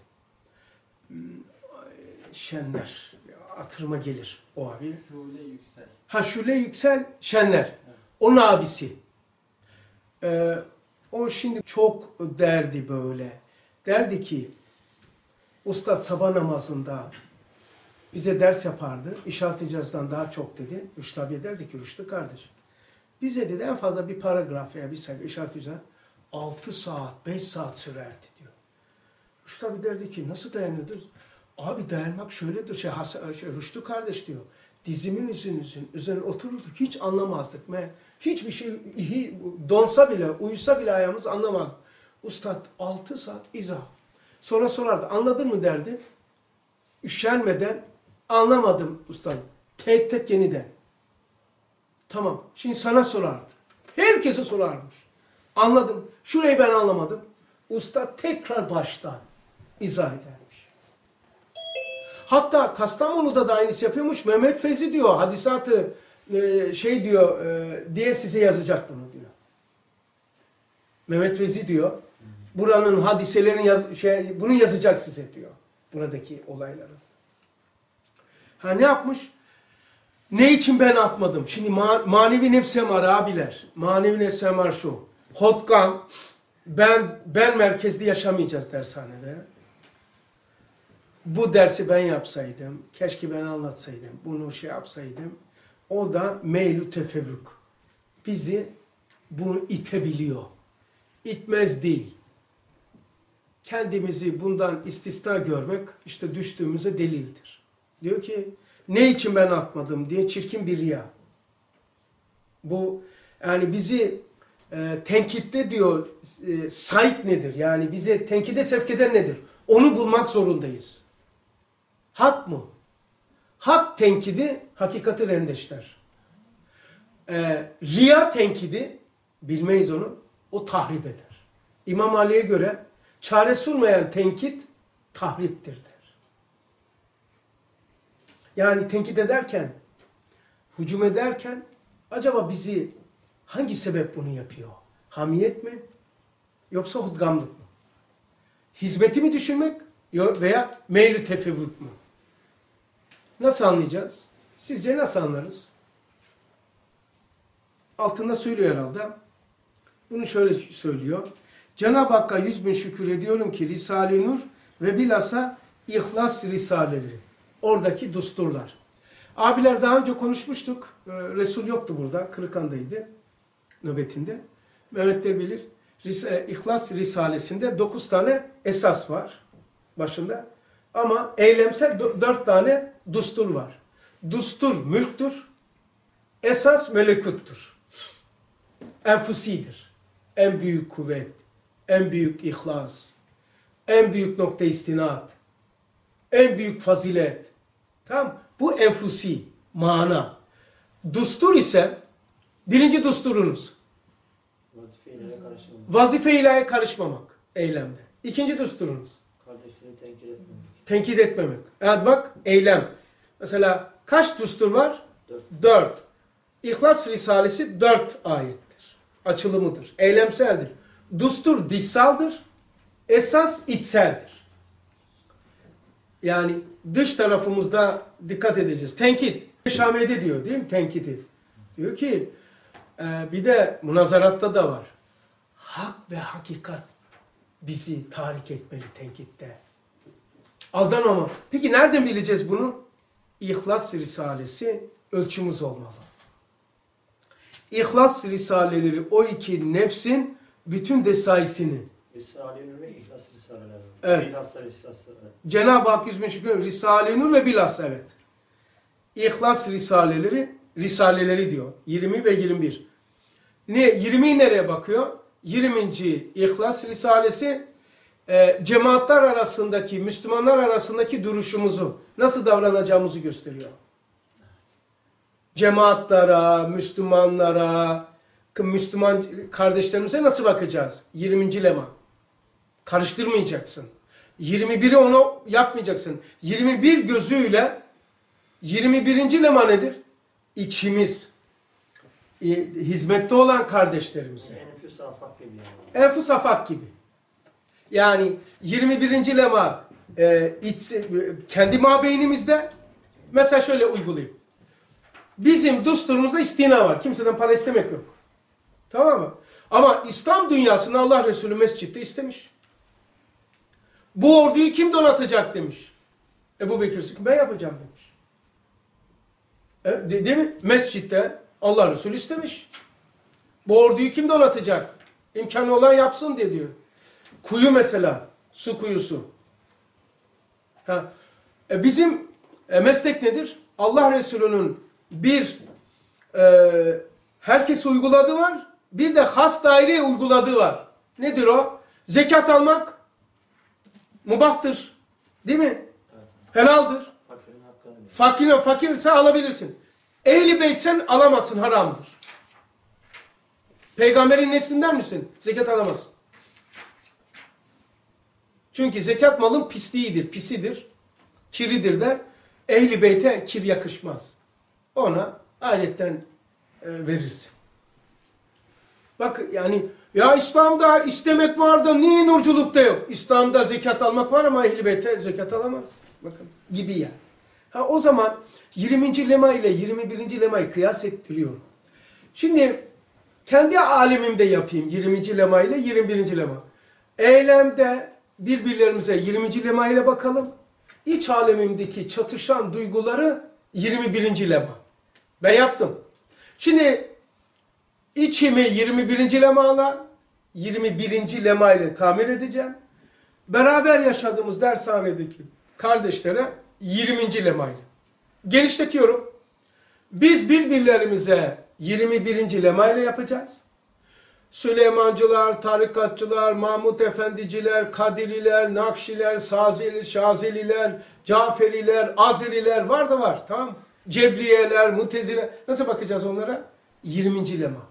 Şenler. Hatırıma gelir o abi. Şule Yüksel. Ha Şule Yüksel Şenler. Evet. Onun abisi. Ee, o şimdi çok derdi böyle. derdi ki, Ustad sabah namazında bize ders yapardı. İşaret icazdan daha çok dedi. Rüştü abiye derdi ki, Rüştü kardeş, bize dedi en fazla bir paragraf veya bir sayfa işaret icaz altı saat, beş saat sürerdi diyor. Rüştü abi derdi ki, nasıl dayanıyordunuz? Abi dayanmak şöyledir, şey, Hasan, şey, Rüştü kardeş diyor. Dizimin üzerinin üzerine otururduk, hiç anlamazdık. Me, hiçbir şey donsa bile, uyusa bile ayağımız anlamazdık. Ustad altı saat izah. Sonra sorardı, anladın mı derdi. Üşenmeden, anlamadım ustad. Tek tek yeniden. Tamam, şimdi sana sorardı. Herkese sorarmış. Anladım, şurayı ben anlamadım. Ustad tekrar baştan izah edermiş. Hatta Kastamonu'da da aynısı yapıyormuş. Mehmet Feyzi diyor, hadisatı e, şey diyor e, diye size yazacak bunu diyor. Mehmet Feyzi diyor, buranın hadiselerin yaz, şey, bunu yazacak size diyor. Buradaki olayları. Ha ne yapmış? Ne için ben atmadım? Şimdi ma manevi nefsemar abiler. Manevi nefsemar şu. Hotkan, ben ben merkezde yaşamayacağız dershanede. Bu dersi ben yapsaydım, keşke ben anlatsaydım, bunu şey yapsaydım. O da meylü tefevvük. Bizi bunu itebiliyor. İtmez değil. Kendimizi bundan istisna görmek işte düştüğümüze delildir. Diyor ki ne için ben atmadım diye çirkin bir riya. Bu yani bizi e, tenkitte diyor e, sayt nedir? Yani bize tenkide sevk eden nedir? Onu bulmak zorundayız. Hak mı? Hak tenkidi hakikati rendeşler. E, riya tenkidi bilmeyiz onu. O tahrip eder. İmam Ali'ye göre çaresi olmayan tenkit tahriptir der. Yani tenkit ederken, hücum ederken acaba bizi hangi sebep bunu yapıyor? Hamiyet mi? Yoksa hudgamlık mı? Hizmeti mi düşünmek veya meylü tefevvük mü? Nasıl anlayacağız? Sizce nasıl anlarız? Altında söylüyor herhalde. Bunu şöyle söylüyor. Cenab-ı Hakk'a yüz bin şükür ediyorum ki Risale-i Nur ve bilhassa İhlas Risaleleri. Oradaki dusturlar. Abiler daha önce konuşmuştuk. Ee, Resul yoktu burada. Kırıkan'daydı. Nöbetinde. Mehmetler bilir. Ris İhlas Risalesi'nde dokuz tane esas var. Başında. Ama eylemsel dört tane dustur var. Dustur mülktür. Esas melekuttur. Enfusidir. En büyük kuvvet. En büyük ihlas. En büyük nokta istinad. En büyük fazilet. Tamam. Bu enfusi. Mana. Dustur ise birinci dusturunuz. Vazife ilahe karışmamak. Vazife ilahe karışmamak. Eylemde. İkinci dusturunuz. Kardeşleri tenkit etmemek. Tenkit etmemek. Evet bak eylem. Mesela kaç düstur var? Dört. Dört. İhlas Risalesi dört ayettir. Açılımıdır. Eylemseldir. Düstur dışsaldır. Esas içseldir. Yani dış tarafımızda dikkat edeceğiz. Tenkit. Şamede diyor değil mi tenkiti? Diyor ki e, bir de münazaratta da var. Hak ve hakikat bizi tahrik etmeli tenkitte. Aldanma. Peki nereden bileceğiz bunu? İhlas Risalesi ölçümüz olmalı. İhlas Risaleleri o iki nefsin bütün desaisini. Risale-i Nur ve İhlas Risaleleri. Evet. Bilhassa Risaleleri. Cenab-ı Hak yüz bin şükür Risale-i Nur ve bilhassa evet. İhlas Risaleleri, Risaleleri diyor. yirmi ve yirmi bir. Ne? yirmiyi nereye bakıyor? yirminci İhlas Risalesi e, cemaatler arasındaki, Müslümanlar arasındaki duruşumuzu, nasıl davranacağımızı gösteriyor. Cemaatlara, Müslümanlara, Müslüman kardeşlerimize nasıl bakacağız? yirminci lema. Karıştırmayacaksın. yirmi biri onu yapmayacaksın. yirmi bir gözüyle yirmi birinci lema nedir? İçimiz. Hizmette olan kardeşlerimize. Enfüs afak gibi yani. Enfus afak gibi. Yani yirmi birinci lema e, iç, kendi mabeynimizde mesela şöyle uygulayayım. Bizim düsturumuzda istina var. Kimseden para istemek yok. Tamam mı? Ama İslam dünyasında Allah Resulü mescitte istemiş. Bu orduyu kim donatacak demiş. Ebu Bekir Sıddık ben yapacağım demiş. E, de, değil mi? Mescitte Allah Resulü istemiş. Bu orduyu kim donatacak? İmkanı olan yapsın diye diyor. Kuyu mesela. Su kuyusu. Ha. E, bizim e, meslek nedir? Allah Resulü'nün bir e, herkese uyguladığı var. Bir de has daireye uyguladığı var. Nedir o? Zekat almak mubahtır. Değil mi? Evet. Helaldir. Fakirin hakkını değil. Fakir, fakirse alabilirsin. Ehli beytsen alamazsın, haramdır. Peygamberin neslinden misin? Zekat alamazsın. Çünkü zekat malın pisliğidir, pisidir, kiridir der. Ehli beyte kir yakışmaz. Ona ayetten e, verirsin. Bak yani ya İslam'da istemek var da niye nurculukta yok? İslam'da zekat almak var ama ehli beyte zekat alamaz. Bakın gibi ya. Ha o zaman yirminci lema ile yirmi birinci lemayı kıyas ettiriyorum. Şimdi kendi alemimde yapayım yirminci lema ile yirmi birinci lema. Eylemde birbirlerimize yirminci lema ile bakalım. İç alemimdeki çatışan duyguları yirmi birinci lema. Ben yaptım. Şimdi içimi yirmi birinci lemala, yirmi birinci lema ile tamir edeceğim. Beraber yaşadığımız dershanedeki kardeşlere yirminci lema ile. Genişletiyorum. Biz birbirlerimize yirmi birinci lema ile yapacağız. Süleymancılar, tarikatçılar, Mahmud Efendiciler, Kadiriler, Nakşiler, Sazeli, Şazeliler, Caferiler, Azeriler var da var. Tamam mı? Cebriyeler, Muteziler. Nasıl bakacağız onlara? yirminci lema.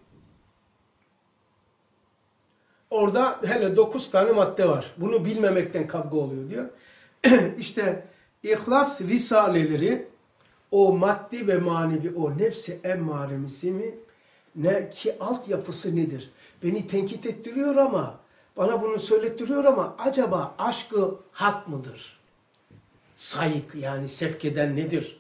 Orada hele dokuz tane madde var. Bunu bilmemekten kavga oluyor diyor. İşte İhlas Risaleleri o maddi ve manevi o nefsi emmaremizi mi ne ki altyapısı nedir? Beni tenkit ettiriyor ama bana bunu söylettiriyor ama acaba aşkı hak mıdır? Sayık yani sevk eden nedir?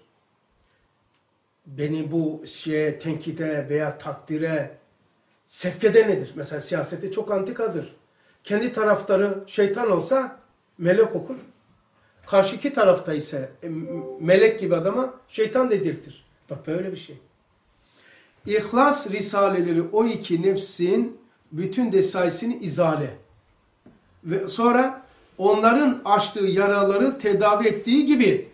Beni bu şeye tenkide veya takdire sevk eden nedir? Mesela siyasette çok antikadır. Kendi taraftarı şeytan olsa melek okur. Karşıki tarafta ise melek gibi adama şeytan dedirtir. Bak böyle bir şey. İhlas Risaleleri o iki nefsin bütün desaisini izale. Ve sonra onların açtığı yaraları tedavi ettiği gibi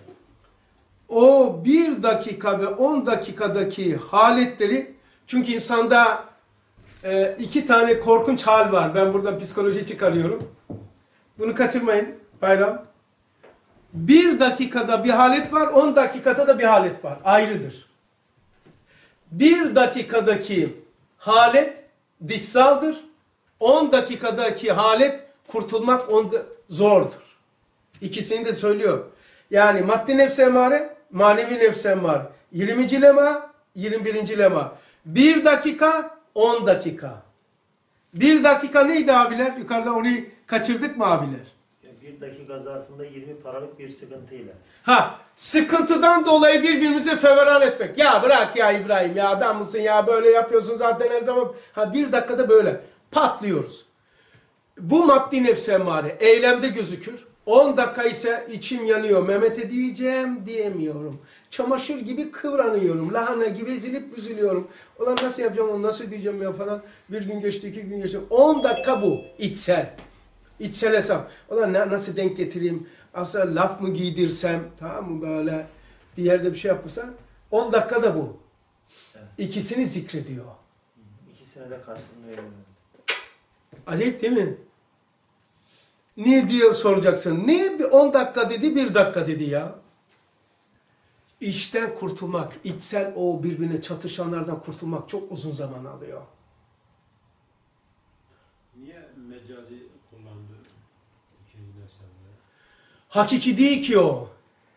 o bir dakika ve on dakikadaki haletleri çünkü insanda e, iki tane korkunç hal var. Ben burada psikoloji çıkarıyorum. Bunu kaçırmayın Bayram. Bir dakikada bir halet var, on dakikada da bir halet var. Ayrıdır. Bir dakikadaki halet dışsaldır. On dakikadaki halet kurtulmak onda zordur. İkisini de söylüyor. Yani maddi nefs emmare, manevi nefs emmare. yirminci lema, yirmi birinci lema. Bir dakika, on dakika. Bir dakika neydi abiler? Yukarıda orayı kaçırdık mı abiler? Bir dakika zarfında yirmi paralık bir sıkıntıyla. Ha, sıkıntıdan dolayı birbirimize feveran etmek. Ya bırak ya İbrahim ya adam mısın ya böyle yapıyorsun zaten her zaman. Ha bir dakikada böyle patlıyoruz. Bu maddi nefs emmare eylemde gözükür. on dakika ise içim yanıyor. Mehmet'e diyeceğim diyemiyorum. Çamaşır gibi kıvranıyorum. Lahana gibi ezilip üzülüyorum. Ulan nasıl yapacağım onu nasıl diyeceğim ya falan. Bir gün geçti iki gün geçti. on dakika bu içsel. İçsel hesap. Ulan nasıl denk getireyim? Aslında laf mı giydirsem, tamam mı böyle bir yerde bir şey yapmasan. on dakikada bu. Evet. İkisini zikrediyor. İkisine de karşılığını veriyorum. Acayip değil mi? Niye diye soracaksın. Niye bir on dakika dedi, bir dakika dedi ya? İçten kurtulmak, içsel o birbirine çatışanlardan kurtulmak çok uzun zaman alıyor. Niye mecazi kullandı ikinci nefsinde? Hakiki değil ki o.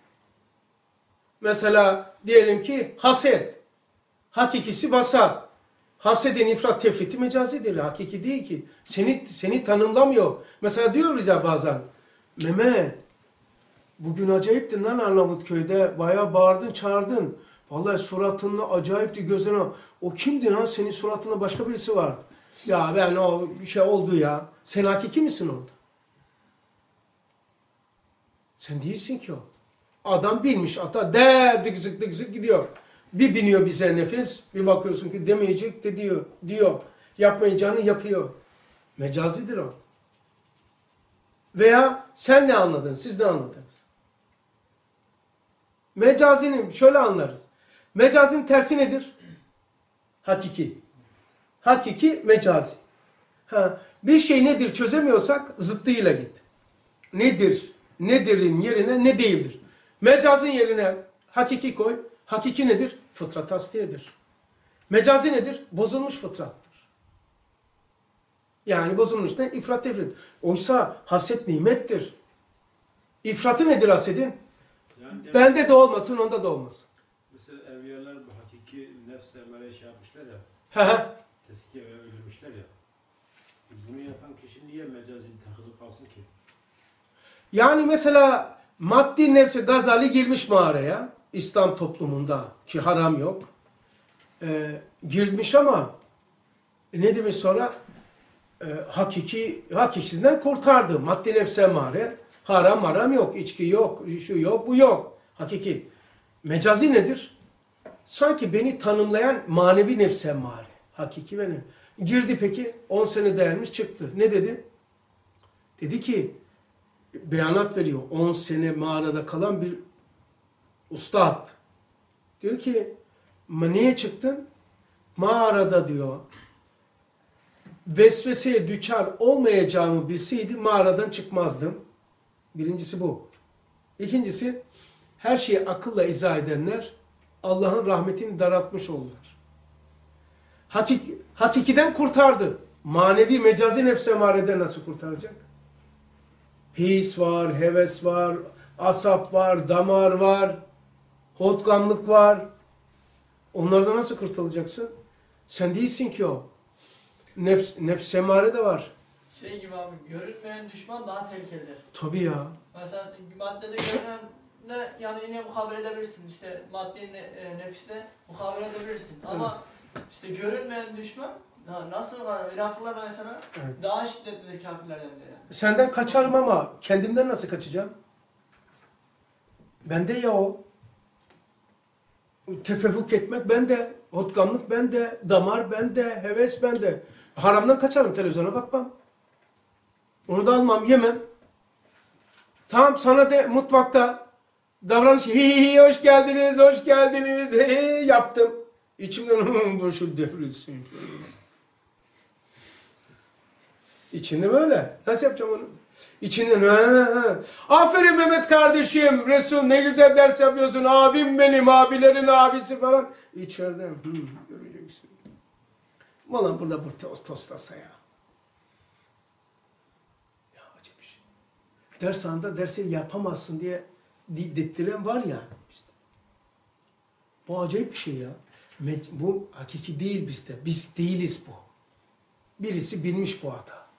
Mesela diyelim ki haset. Hakikisi vasat. Hasedin ifrat tefriti mecazidir. Hakiki değil ki. Seni seni tanımlamıyor. Mesela diyoruz ya bazen. Mehmet bugün acayiptin lan Arnavutköy'de. Bayağı bağırdın çağırdın. Vallahi suratında acayipti gözlerine. O kimdi lan? Senin suratında başka birisi vardı. Ya ben o bir şey oldu ya. Sen hakiki misin orada? Sen değilsin ki o. Adam binmiş ata de dıkzık dıkzık gidiyor. Bir biniyor bize nefis, bir bakıyorsun ki demeyecek de diyor. diyor. Yapmayacağını yapıyor. Mecazidir o. Veya sen ne anladın, siz ne anladınız? Mecazinin şöyle anlarız. Mecazin tersi nedir? Hakiki. Hakiki mecazi. Ha, bir şey nedir çözemiyorsak zıttıyla git. Nedir? Nedir'in yerine ne değildir. Mecazin yerine hakiki koy. Hakiki nedir? Fıtrat asliyedir. Mecazi nedir? Bozulmuş fıtrattır. Yani bozulmuş ne? İfrat tefrit. Oysa haset nimettir. İfratı nedir hasedin? Yani demek- Bende de olmasın, onda da olmasın. Mesela evliyalar bu hakiki nefs emare şey yapmışlar ya, He he. teskiye ve öldürmüşler ya. E bunu yapan kişi niye mecazin takılı kalsın ki? Yani mesela maddi nefsi Gazali girmiş mağaraya. İslam toplumunda ki haram yok. Ee, girmiş ama e, ne demiş sonra? Ee, hakiki, hakikisinden kurtardı. Maddi nefse mağara. Haram haram yok. İçki yok. Şu yok. Bu yok. Hakiki. Mecazi nedir? Sanki beni tanımlayan manevi nefse mağara. Hakiki benim. Girdi peki. on sene dayanmış çıktı. Ne dedi? Dedi ki beyanat veriyor. on sene mağarada kalan bir ustad. Diyor ki niye çıktın? Mağarada diyor vesveseye düçar olmayacağımı bilseydi mağaradan çıkmazdım. Birincisi bu. İkincisi her şeyi akılla izah edenler Allah'ın rahmetini daraltmış oldular. Hakik, hakikiden kurtardı. Manevi mecazi nefse mağarada nasıl kurtaracak? His var, heves var, asap var, damar var, hotgamlık var. Onlardan nasıl kurtulacaksın? Sen değilsin ki o. Nefs, nefs emare de var. Şey gibi abi, görünmeyen düşman daha tehlikelidir. Tabii ya. Mesela maddede görünenle yani yine mukabele edebilirsin. İşte maddi ne, e, nefisle mukabele edebilirsin. Ama işte görünmeyen düşman na- nasıl var? Münafıklar mesela Evet. daha şiddetlidir kafirlerden de yani. Senden kaçarım ama kendimden nasıl kaçacağım? Bende ya o. Tefevvük etmek bende. Hotgamlık bende. Damar bende. Heves bende. Haramdan kaçarım, televizyona bakmam. Onu da almam, yemem. Tamam, sana de mutfakta davranış, hi hi hi hoş geldiniz, hoş geldiniz, he he yaptım. İçimden bu şu devrilsin. İçinde böyle. Nasıl yapacağım onu? İçinden ha, ha. Aferin Mehmet kardeşim, Resul ne güzel ders yapıyorsun, abim benim, abilerin abisi falan. İçeriden hı, göreceksin. Valla burada bir tost tostlasa ya. Ya acı bir şey. Ders anında dersi yapamazsın diye dettiren var ya bizde. Bu acayip bir şey ya. Bu hakiki değil bizde. Biz değiliz bu. Birisi bilmiş bu hata.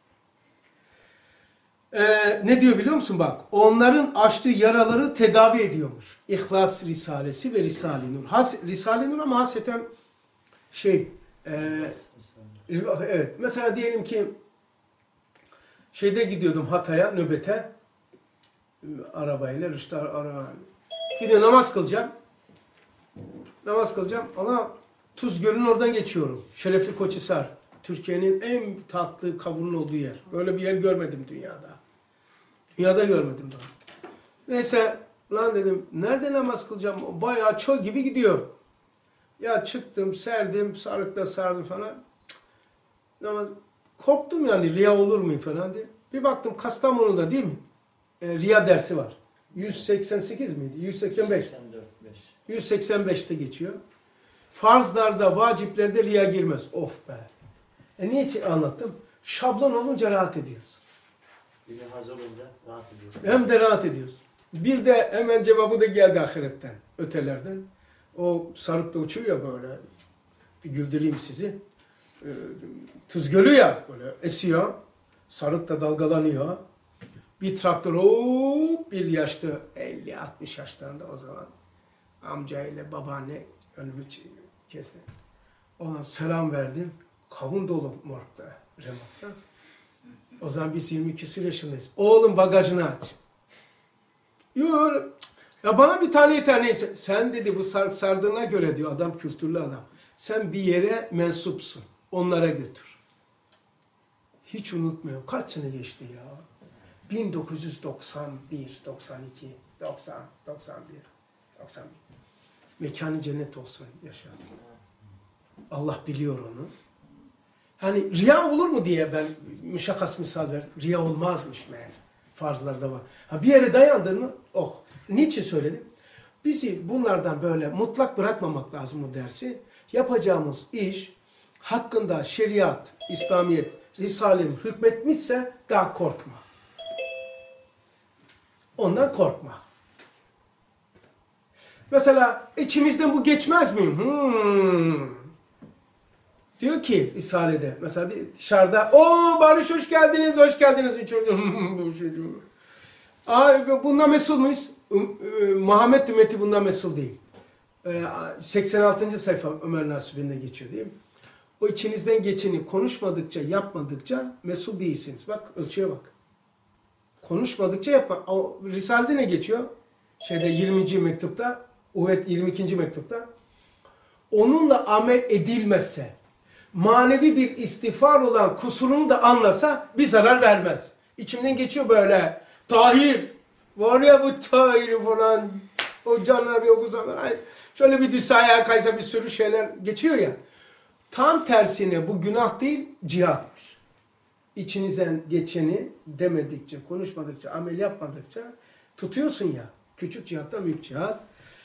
Ee, ne diyor biliyor musun bak? Onların açtığı yaraları tedavi ediyormuş. İhlas Risalesi ve Risale-i Nur. Has, Risale-i Nur ama hasreten şey e, evet. Mesela diyelim ki şeyde gidiyordum Hatay'a nöbete arabayla Rüştü ara gidiyor namaz kılacağım. Namaz kılacağım ama Tuzgöl'ün oradan geçiyorum. Şerefli Koçhisar. Türkiye'nin en tatlı kavunun olduğu yer. Böyle bir yer görmedim dünyada. Dünyada görmedim daha. Neyse lan dedim nerede namaz kılacağım? Bayağı çöl gibi gidiyor. Ya çıktım, serdim, sarıkla sardım falan. Ama korktum yani riya olur mu falan diye. Bir baktım Kastamonu'da değil mi? E, riya dersi var. yüz seksen sekiz miydi? yüz seksen beş. yüz seksen beşte geçiyor. Farzlarda, vaciplerde riya girmez. Of be. E niye anlattım? Şablon olunca rahat ediyoruz. Bir de hazır olunca rahat ediyorsun. Hem de rahat ediyoruz. Bir de hemen cevabı da geldi ahiretten, ötelerden. O sarık da uçuyor ya böyle. Bir güldüreyim sizi. Ee, Tuz Gölü ya böyle esiyor. Sarık da dalgalanıyor. Bir traktör hop bir yaşta elli altmış yaşlarında o zaman amca ile babaanne önümü kesti. Ona selam verdim. Kavun dolu morgda, remorkta. O zaman biz yirmi küsur yaşındayız. Oğlum bagajını aç. Yok. Ya bana bir tane yeter neyse. Sen dedi bu sar, sardığına göre diyor adam kültürlü adam. Sen bir yere mensupsun. Onlara götür. Hiç unutmuyorum. Kaç sene geçti ya? bin dokuz yüz doksan bir, doksan iki, doksan, doksan bir, doksan bir. Mekanı cennet olsun yaşadım. Allah biliyor onu. Hani riya olur mu diye ben müşakkas misal verdim. Riya olmazmış meğer. Farzlarda var. Ha, bir yere dayandın mı? Oh. Niçin söyledim? Bizi bunlardan böyle mutlak bırakmamak lazım bu dersi. Yapacağımız iş hakkında şeriat, İslamiyet, Risale-i hükmetmişse daha korkma. Ondan korkma. Mesela içimizden bu geçmez mi? Hmm. Diyor ki Risale'de mesela dışarıda o Barış hoş geldiniz, hoş geldiniz. Çocuğum. Bundan mesul muyuz? Muhammed ümmeti bundan mesul değil. seksen altıncı sayfa Ömer Nasubi'nde geçiyor değil mi? O içinizden geçeni konuşmadıkça, yapmadıkça mesul değilsiniz. Bak ölçüye bak. Konuşmadıkça yapma. O Risale'de ne geçiyor? Şeyde yirminci mektupta, evet yirmi ikinci mektupta. Onunla amel edilmezse, manevi bir istiğfar olan kusurunu da anlasa bir zarar vermez. İçimden geçiyor böyle. Tahir, var ya bu Tahir falan, o canına bir okusa, şöyle bir düşse ayağa kaysa bir sürü şeyler geçiyor ya. Tam tersine bu günah değil, cihatmış. İçinizden geçeni demedikçe, konuşmadıkça, amel yapmadıkça tutuyorsun ya. Küçük cihattan büyük cihat.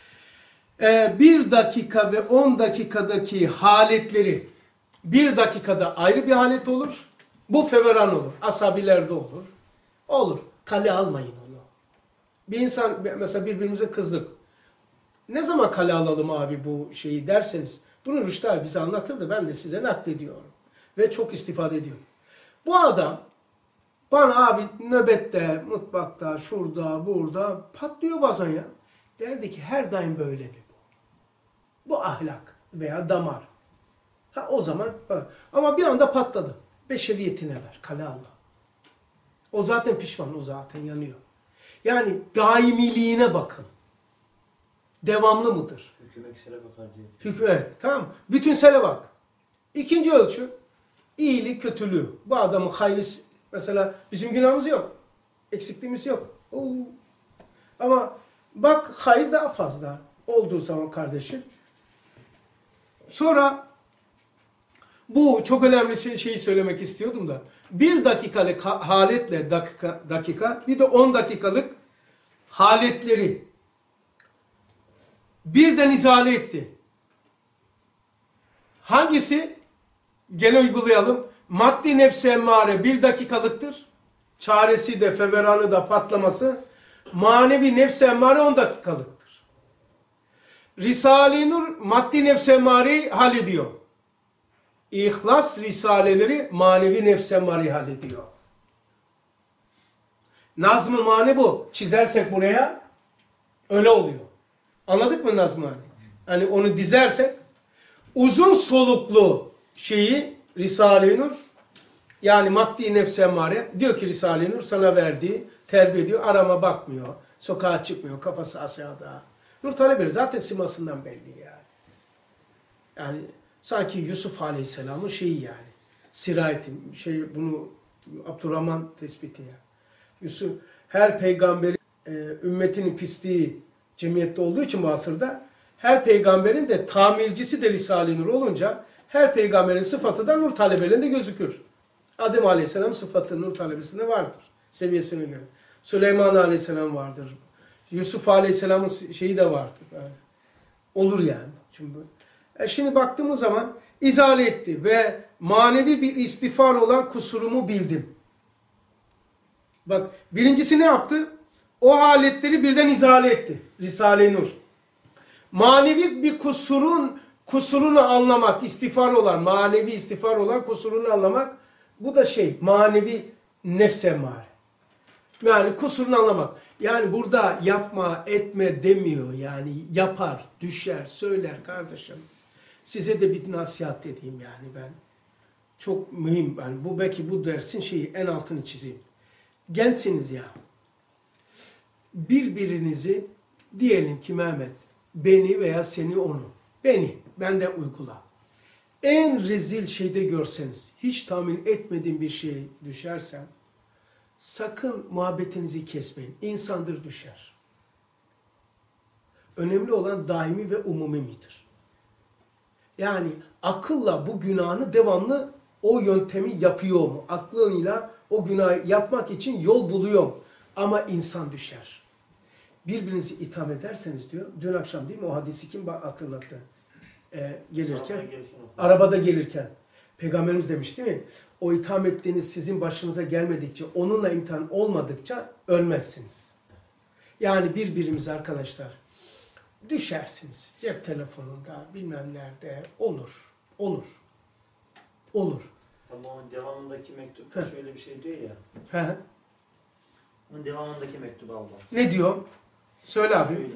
Ee, bir dakika ve on dakikadaki haletleri bir dakikada ayrı bir halet olur. Bu feveran olur. Asabilerde olur. Olur. Kale almayın onu. Bir insan mesela birbirimize kızdık. Ne zaman kale alalım abi bu şeyi derseniz bunu Rüştü abi bize anlatır da ben de size naklediyorum. Ve çok istifade ediyorum. Bu adam bana abi nöbette, mutfakta, şurada, burada patlıyor bazen ya. Derdi ki her daim böyle mi bu? Bu ahlak veya damar. Ha o zaman ama bir anda patladı. Beşeriyetine ver, kale alma. O zaten pişman, o zaten yanıyor. Yani daimiliğine bakın. Devamlı mıdır? Hükümet sele bakar diye. Hüküm, evet, tamam. Bütünsele bak. İkinci ölçü, iyiliği, kötülüğü. Bu adamın hayrı, mesela bizim günahımız yok. Eksikliğimiz yok. Oo. Ama bak hayır daha fazla olduğu zaman kardeşim. Sonra bu çok önemli şeyi söylemek istiyordum da. Bir dakikalık haletle dakika, dakika bir de on dakikalık haletleri birden izale etti. Hangisi? Gene uygulayalım. Maddi nefs-i emmare bir dakikalıktır. Çaresi de, feveranı da, patlaması. Manevi nefs-i emmare on dakikalıktır. Risale-i Nur maddi nefs-i emmareyi hallediyor. İhlas risaleleri manevi nefs-i emmareyi hallediyor. Nazm-ı mani bu. Çizersek buraya öyle oluyor. Anladık mı nazm-ı mani? Hani onu dizersek uzun soluklu şeyi Risale-i Nur yani maddi nefs-i emmare diyor ki Risale-i Nur sana verdiği terbiye ediyor. Arama bakmıyor. Sokağa çıkmıyor. Kafası aşağıda. Nur Talebe'nin zaten simasından belli yani. Yani sanki Yusuf Aleyhisselam'ın şeyi yani. Sirayeti. Şey, bunu Abdurrahman tespiti ya. Yusuf her peygamberin e, ümmetinin pisliği cemiyette olduğu için bu asırda her peygamberin de tamircisi de Risale-i Nur olunca her peygamberin sıfatı da Nur Talebe'lerinde gözükür. Adem Aleyhisselam sıfatı Nur Talebesinde vardır. Seviyesine göre. Süleyman Aleyhisselam vardır. Yusuf Aleyhisselam'ın şeyi de vardır. Yani olur yani. Çünkü e şimdi baktığımız zaman izale etti ve manevi bir istiğfar olan kusurumu bildim. Bak birincisi ne yaptı? O haletleri birden izale etti. Risale-i Nur. Manevi bir kusurun kusurunu anlamak, istiğfar olan, manevi istiğfar olan kusurunu anlamak bu da şey, manevi nefs-i emmare. Yani kusurunu anlamak. Yani burada yapma, etme demiyor. Yani yapar, düşer, söyler kardeşim. Size de bir nasihat edeyim yani ben. Çok mühim. Yani bu belki bu dersin şeyi en altını çizeyim. Gençsiniz ya. birbirinizi diyelim ki Mehmet beni veya seni onu beni bende uygula. En rezil şeyde görseniz hiç tahmin etmediğim bir şeye düşersem sakın muhabbetinizi kesmeyin. İnsandır düşer. Önemli olan daimi ve umumi midir? Yani akılla bu günahını devamlı o yöntemi yapıyor mu? Aklıyla o günahı yapmak için yol buluyor mu? Ama insan düşer. Birbirinizi itham ederseniz diyor. Dün akşam değil mi o hadisi kim hatırlattı? Ee, gelirken. Arabaya gelirken o- Arabada gelirken. Peygamberimiz demiş değil mi? O itham ettiğiniz sizin başınıza gelmedikçe, onunla imtihan olmadıkça ölmezsiniz. Yani birbirimize arkadaşlar düşersiniz. Cep telefonunda, bilmem nerede olur. Olur. Olur. Ama onun devamındaki mektupta Heh. şöyle bir şey diyor ya. He. Onun devamındaki mektubu Allah. Ne diyor? Söyle abi. Şöyle.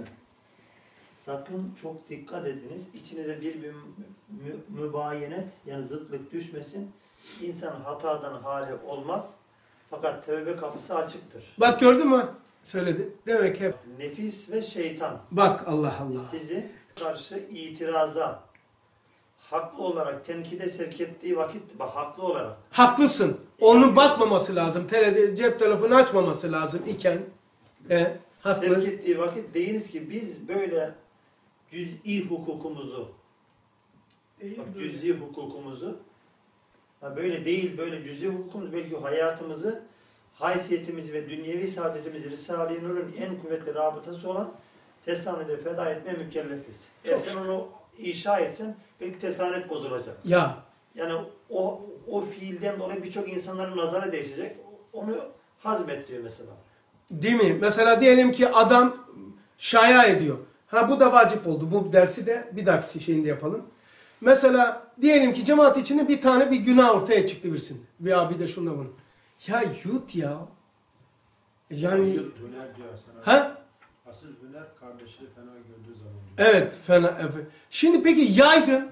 Sakın çok dikkat ediniz. İçinize bir, bir mü- mü- mübayenet yani zıtlık düşmesin. İnsan hatadan hali olmaz. Fakat tövbe kapısı açıktır. Bak gördün mü? Söyledi. Demek hep. Nefis ve şeytan Bak Allah Allah. sizi karşı itiraza haklı olarak tenkide sevk ettiği vakit bak haklı olarak Haklısın. Onun bakmaması lazım. Tele, cep telefonu açmaması lazım iken. E, haklı. sevk ettiği vakit deyiniz ki biz böyle cüz'i hukukumuzu bak, cüz'i hukukumuzu ha, böyle değil böyle cüz'i hukukumuz belki hayatımızı haysiyetimizi ve dünyevi saadetimizi Risale-i Nur'un en kuvvetli rabıtası olan tesanüde feda etmeye mükellefiz. Eğer Çok sen onu inşa etsen belki tesanet bozulacak. Ya Yani o o fiilden dolayı birçok insanların nazarı değişecek. Onu hazmet diyor mesela. değil mi? Mesela diyelim ki adam şaya ediyor. Ha bu da vacip oldu. Bu dersi de bir dahaki şeyinde yapalım. Mesela diyelim ki cemaat içinde bir tane bir günah ortaya çıktı birisinin. Bir abi de şunda bunu. Ya yut ya. Yani Asıl hüner diyor sana. ha? Asıl hüner kardeşini fena gördüğü zaman diyor. Evet fena. Evet. Şimdi peki yaydın.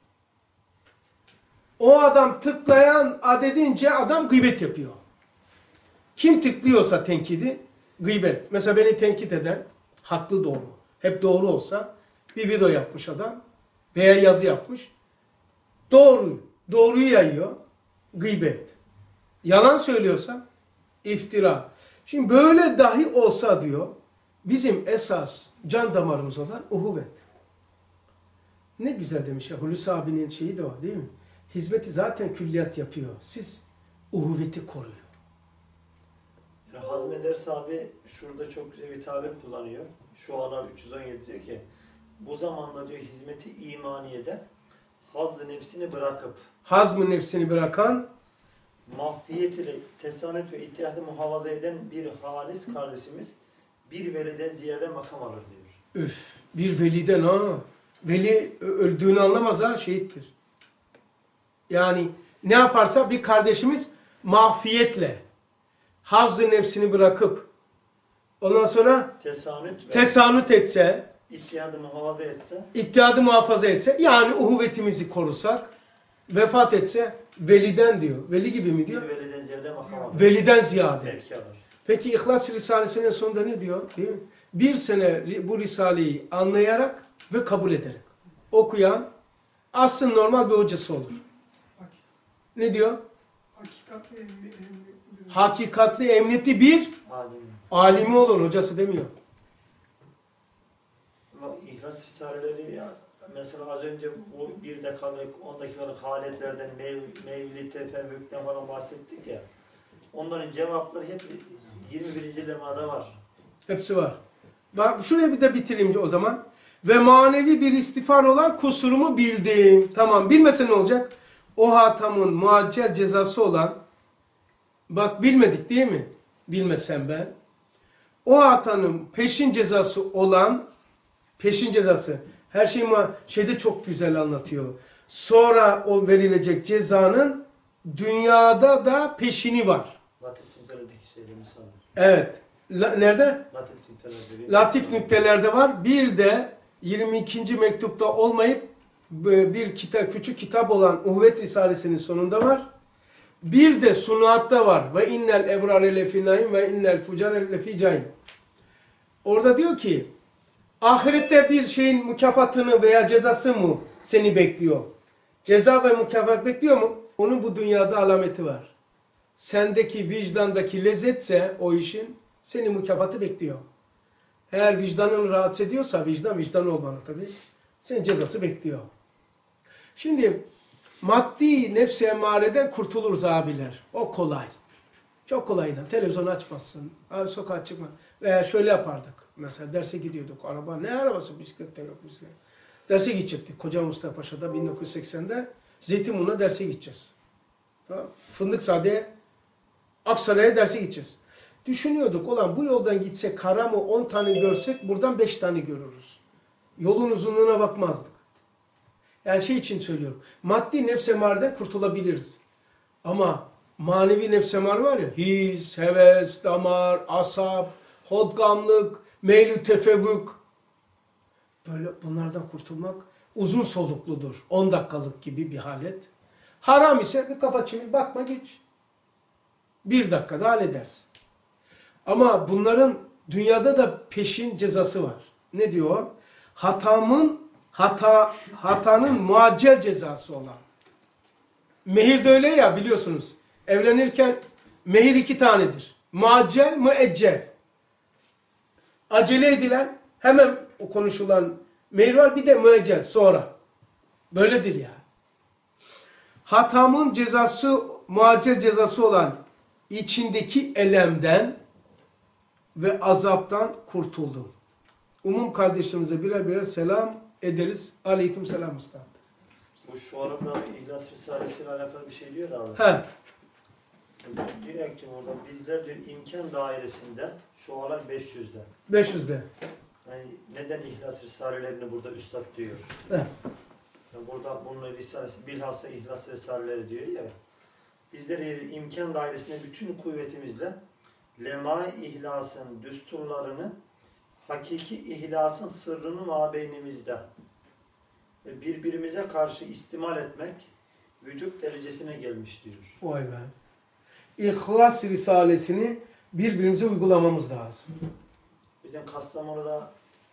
O adam tıklayan adedince adam gıybet yapıyor. Kim tıklıyorsa tenkidi gıybet. Mesela beni tenkit eden haklı doğru. Hep doğru olsa bir video yapmış adam veya yazı yapmış. Doğru. Doğruyu yayıyor. Gıybet. Yalan söylüyorsa iftira. Şimdi böyle dahi olsa diyor bizim esas can damarımız olan uhuvvet. Ne güzel demiş ya Hulusi abinin şeyi de var değil mi? Hizmeti zaten külliyat yapıyor. Siz uhuvveti koruyun. Yani Hazmi Ders abi şurada çok güzel bir tabir kullanıyor. Şu ana üç yüz on yedi diyor ki bu zamanda diyor hizmeti imaniyede haz-ı nefsini bırakıp Hazmı nefsini bırakan mahfiyet ile tesanet ve ittihadı muhafaza eden bir halis kardeşimiz bir veliden ziyade makam alır diyor. üf bir veliden ha. Veli öldüğünü anlamaz ha şehittir. Yani ne yaparsa bir kardeşimiz mahfiyetle haz-ı nefsini bırakıp ondan sonra Tesanüt ve tesanüt etse, ittihadı muhafaza etse iddiadı muhafaza etse yani uhuvvetimizi korusak vefat etse veliden diyor. Veli gibi mi bir diyor? veliden ziyade makam alır. Veliden ziyade. Belki alır. Peki İhlas Risalesi'nin sonunda ne diyor? Değil mi? Bir sene bu Risale'yi anlayarak ve kabul ederek okuyan aslında normal bir hocası olur. Ne diyor? Hakikatli emni, emni, Hakikatli, emniyetli bir Alim. alimi olur. Hocası demiyor. Ama İhlas Risaleleri ya mesela az önce bu bir dakikalık, on dakikalık haletlerden, mev, mevli, tefevvükten falan bahsettik ya. Onların cevapları hep yirmi birinci lemada var. Hepsi var. Bak şuraya bir de bitireyim o zaman. Ve manevi bir istiğfar olan kusurumu bildim. Tamam bilmese ne olacak? O hatamın muaccel cezası olan bak bilmedik değil mi? Bilmesem ben. O hatanın peşin cezası olan peşin cezası. Her şeyi ma- şeyde çok güzel anlatıyor. Sonra o verilecek cezanın dünyada da peşini var. Latif Tünteler'deki şeyde misal. Evet. La- nerede? Latif Tünteler'de bir... Latif nüktelerde var. Bir de yirmi ikinci mektupta olmayıp bir kitap, küçük kitap olan Uhvet Risalesi'nin sonunda var. Bir de sunuatta var. Ve innel ebrare lefi naim ve innel fucare lefi caim. Orada diyor ki ahirette bir şeyin mükafatını veya cezası mı seni bekliyor? Ceza ve mükafat bekliyor mu? Onun bu dünyada alameti var. Sendeki vicdandaki lezzetse o işin seni mükafatı bekliyor. Eğer vicdanını rahatsız ediyorsa vicdan vicdan olmalı tabii. Senin cezası bekliyor. Şimdi maddi nefsi emmareden kurtuluruz abiler. O kolay. Çok kolayına. Televizyon açmazsın. Abi sokağa çıkma. Veya şöyle yapardık. Mesela derse gidiyorduk. Araba ne arabası? Bisiklet de yok. Bisiklet. Derse gidecektik. Koca Mustafa Paşa'da bin dokuz yüz seksende Zeytinburnu'na derse gideceğiz. Tamam. Fındıkzade'ye Aksaray'a derse gideceğiz. Düşünüyorduk. Ulan bu yoldan gitsek Karam'ı on tane görsek buradan beş tane görürüz. Yolun uzunluğuna bakmazdık. Yani şey için söylüyorum. Maddi nefs emareden kurtulabiliriz. Ama manevi nefs emar var ya. His, heves, damar, asap, hodgamlık, meylü tefevvük. Böyle bunlardan kurtulmak uzun solukludur. on dakikalık gibi bir halet. Haram ise bir kafa çevir, bakma geç. Bir dakikada halledersin. Ama bunların dünyada da peşin cezası var. Ne diyor? Hatamın hata hatanın muaccel cezası olan. Mehir de öyle ya biliyorsunuz. Evlenirken mehir iki tanedir. Muaccel, müeccel. Acele edilen hemen o konuşulan mehir var, bir de müeccel sonra. Böyledir yani. Hatamın cezası, muaccel cezası olan içindeki elemden ve azaptan kurtuldum. Umum kardeşlerimize birer birer selam ederiz. Aleyküm selam Mustafa. Bu şu arada İhlas Risalesi ile alakalı bir şey diyor da abi. He. Diyor ki orada bizler diyor imkan dairesinde şu aralar beş yüzde. beş yüzde. Yani neden İhlas Risalelerini burada üstad diyor? He. Yani burada bunun Risalesi bilhassa İhlas Risaleleri diyor ya. Bizler imkan dairesinde bütün kuvvetimizle lema-i ihlasın düsturlarını hakiki ihlasın sırrını mabeynimizde ve birbirimize karşı istimal etmek vücut derecesine gelmiş diyor. Vay be. İhlas Risalesini birbirimize uygulamamız lazım. Bir de Kastamonu'da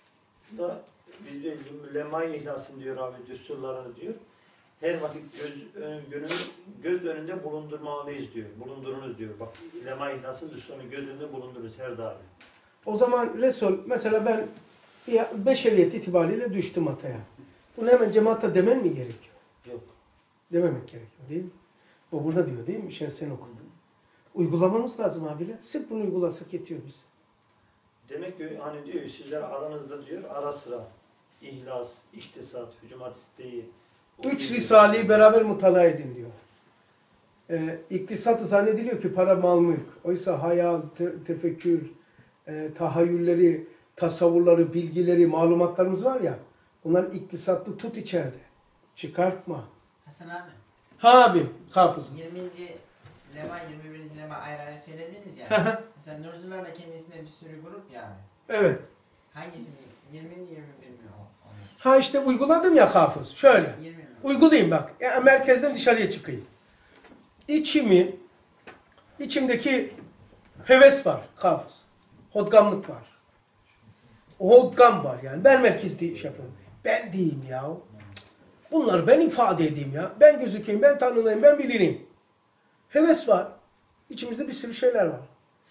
da biz de lema-i ihlasın diyor abi düsturlarını diyor. Her vakit göz, önü, göz önünde bulundurmalıyız diyor. Bulundurunuz diyor. Bak lema-i ihlasın düsturlarını göz önünde bulundurunuz her daim. O zaman Resul, mesela ben beşeriyet itibariyle düştüm hataya. Bunu hemen cemaate demen mi gerekiyor? Yok. Dememek gerekiyor değil mi? O burada diyor değil mi? Şey sen okudun. Uygulamamız lazım abiler. Sırf bunu uygulasak yetiyor bize. Demek ki hani diyor sizler aranızda diyor ara sıra ihlas, iktisat, hücumat isteği. Üç risaleyi beraber mutala edin diyor. Ee, iktisatı zannediliyor ki para, mal, mülk. Oysa hayal, te tefekkür, e, tahayyülleri, tasavvurları, bilgileri, malumatlarımız var ya. Bunlar iktisatlı tut içeride. Çıkartma. Hasan abi, Ha abim, hafızım. yirminci lema, yirmi birinci lema ayrı ayrı söylediniz ya. Mesela Nurcularla kendisine bir sürü grup ya abi. Evet. Hangisini? yirmi mi, yirmi bir mi o? Onu. Ha işte uyguladım ya hafız. Şöyle. yirmi mi? Uygulayayım bak. Yani merkezden dışarıya çıkayım. İçimi, içimdeki heves var hafız. Hodgamlık var. Hodgam var yani. Ben merkezde iş yapıyorum. Ben diyeyim ya. Bunları ben ifade edeyim ya. Ben gözükeyim, ben tanınayım, ben bilireyim. Heves var. İçimizde bir sürü şeyler var.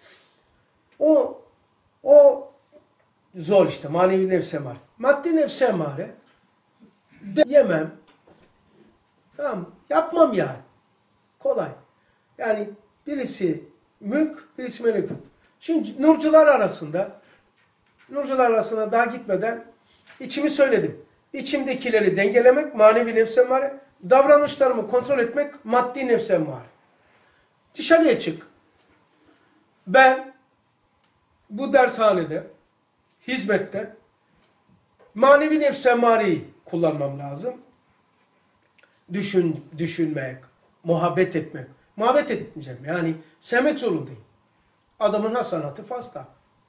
O o zor işte. Manevi nefs emare. Maddi nefs emare de yemem. Tamam. Yapmam yani. Kolay. Yani birisi mülk, birisi melekut. Şimdi nurcular arasında nurcular arasında daha gitmeden içimi söyledim. İçimdekileri dengelemek manevi nefs emare, davranışlarımı kontrol etmek maddi nefs emare. Dışarıya çık. Ben bu dershanede, hizmette manevi nefs emareyi kullanmam lazım. Düşün, düşünmek, muhabbet etmek. Muhabbet etmeyeceğim. Yani sevmek zorundayım. Adamın hasanatı fazla.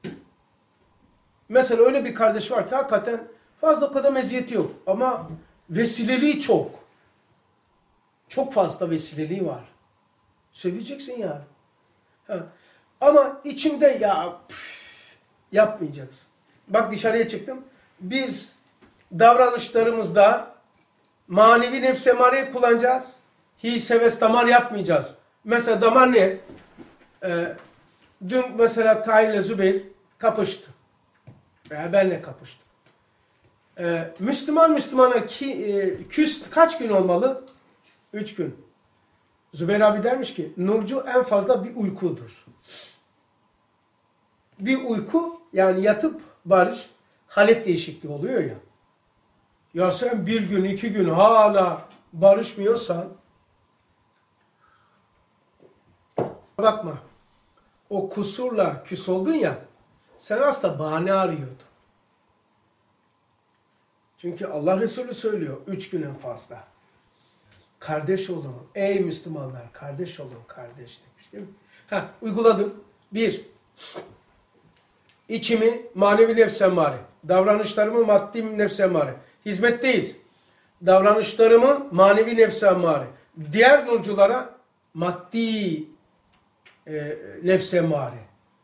Mesela öyle bir kardeş var ki hakikaten fazla o kadar meziyeti yok. Ama vesileliği çok. Çok fazla vesileliği var. Seveceksin yani. Ha. Ama içimde ya püf, yapmayacaksın. bak dışarıya çıktım. Biz davranışlarımızda manevi nefs emareyi kullanacağız. His, heves, damar yapmayacağız. Mesela damar ne? Ee, dün mesela Tahir ile Zübeyir kapıştı. Veya benle kapıştı. Ee, Müslüman Müslümana ki, e, küs kaç gün olmalı? Üç gün. Zübeyir abi dermiş ki nurcu en fazla bir uykudur. Bir uyku yani yatıp barış halet değişikliği oluyor ya. Ya sen bir gün iki gün hala barışmıyorsan bakma. O kusurla küs oldun ya sen aslında bahane arıyordun. Çünkü Allah Resulü söylüyor üç gün en fazla. Kardeş olun. Ey Müslümanlar kardeş olun kardeş demiş değil mi? Ha, uyguladım. Bir, içimi manevi nefs emmare, davranışlarımı maddi nefs emmare. Hizmetteyiz. Davranışlarımı manevi nefs emmare. Diğer nurculara maddi e, nefs emmare.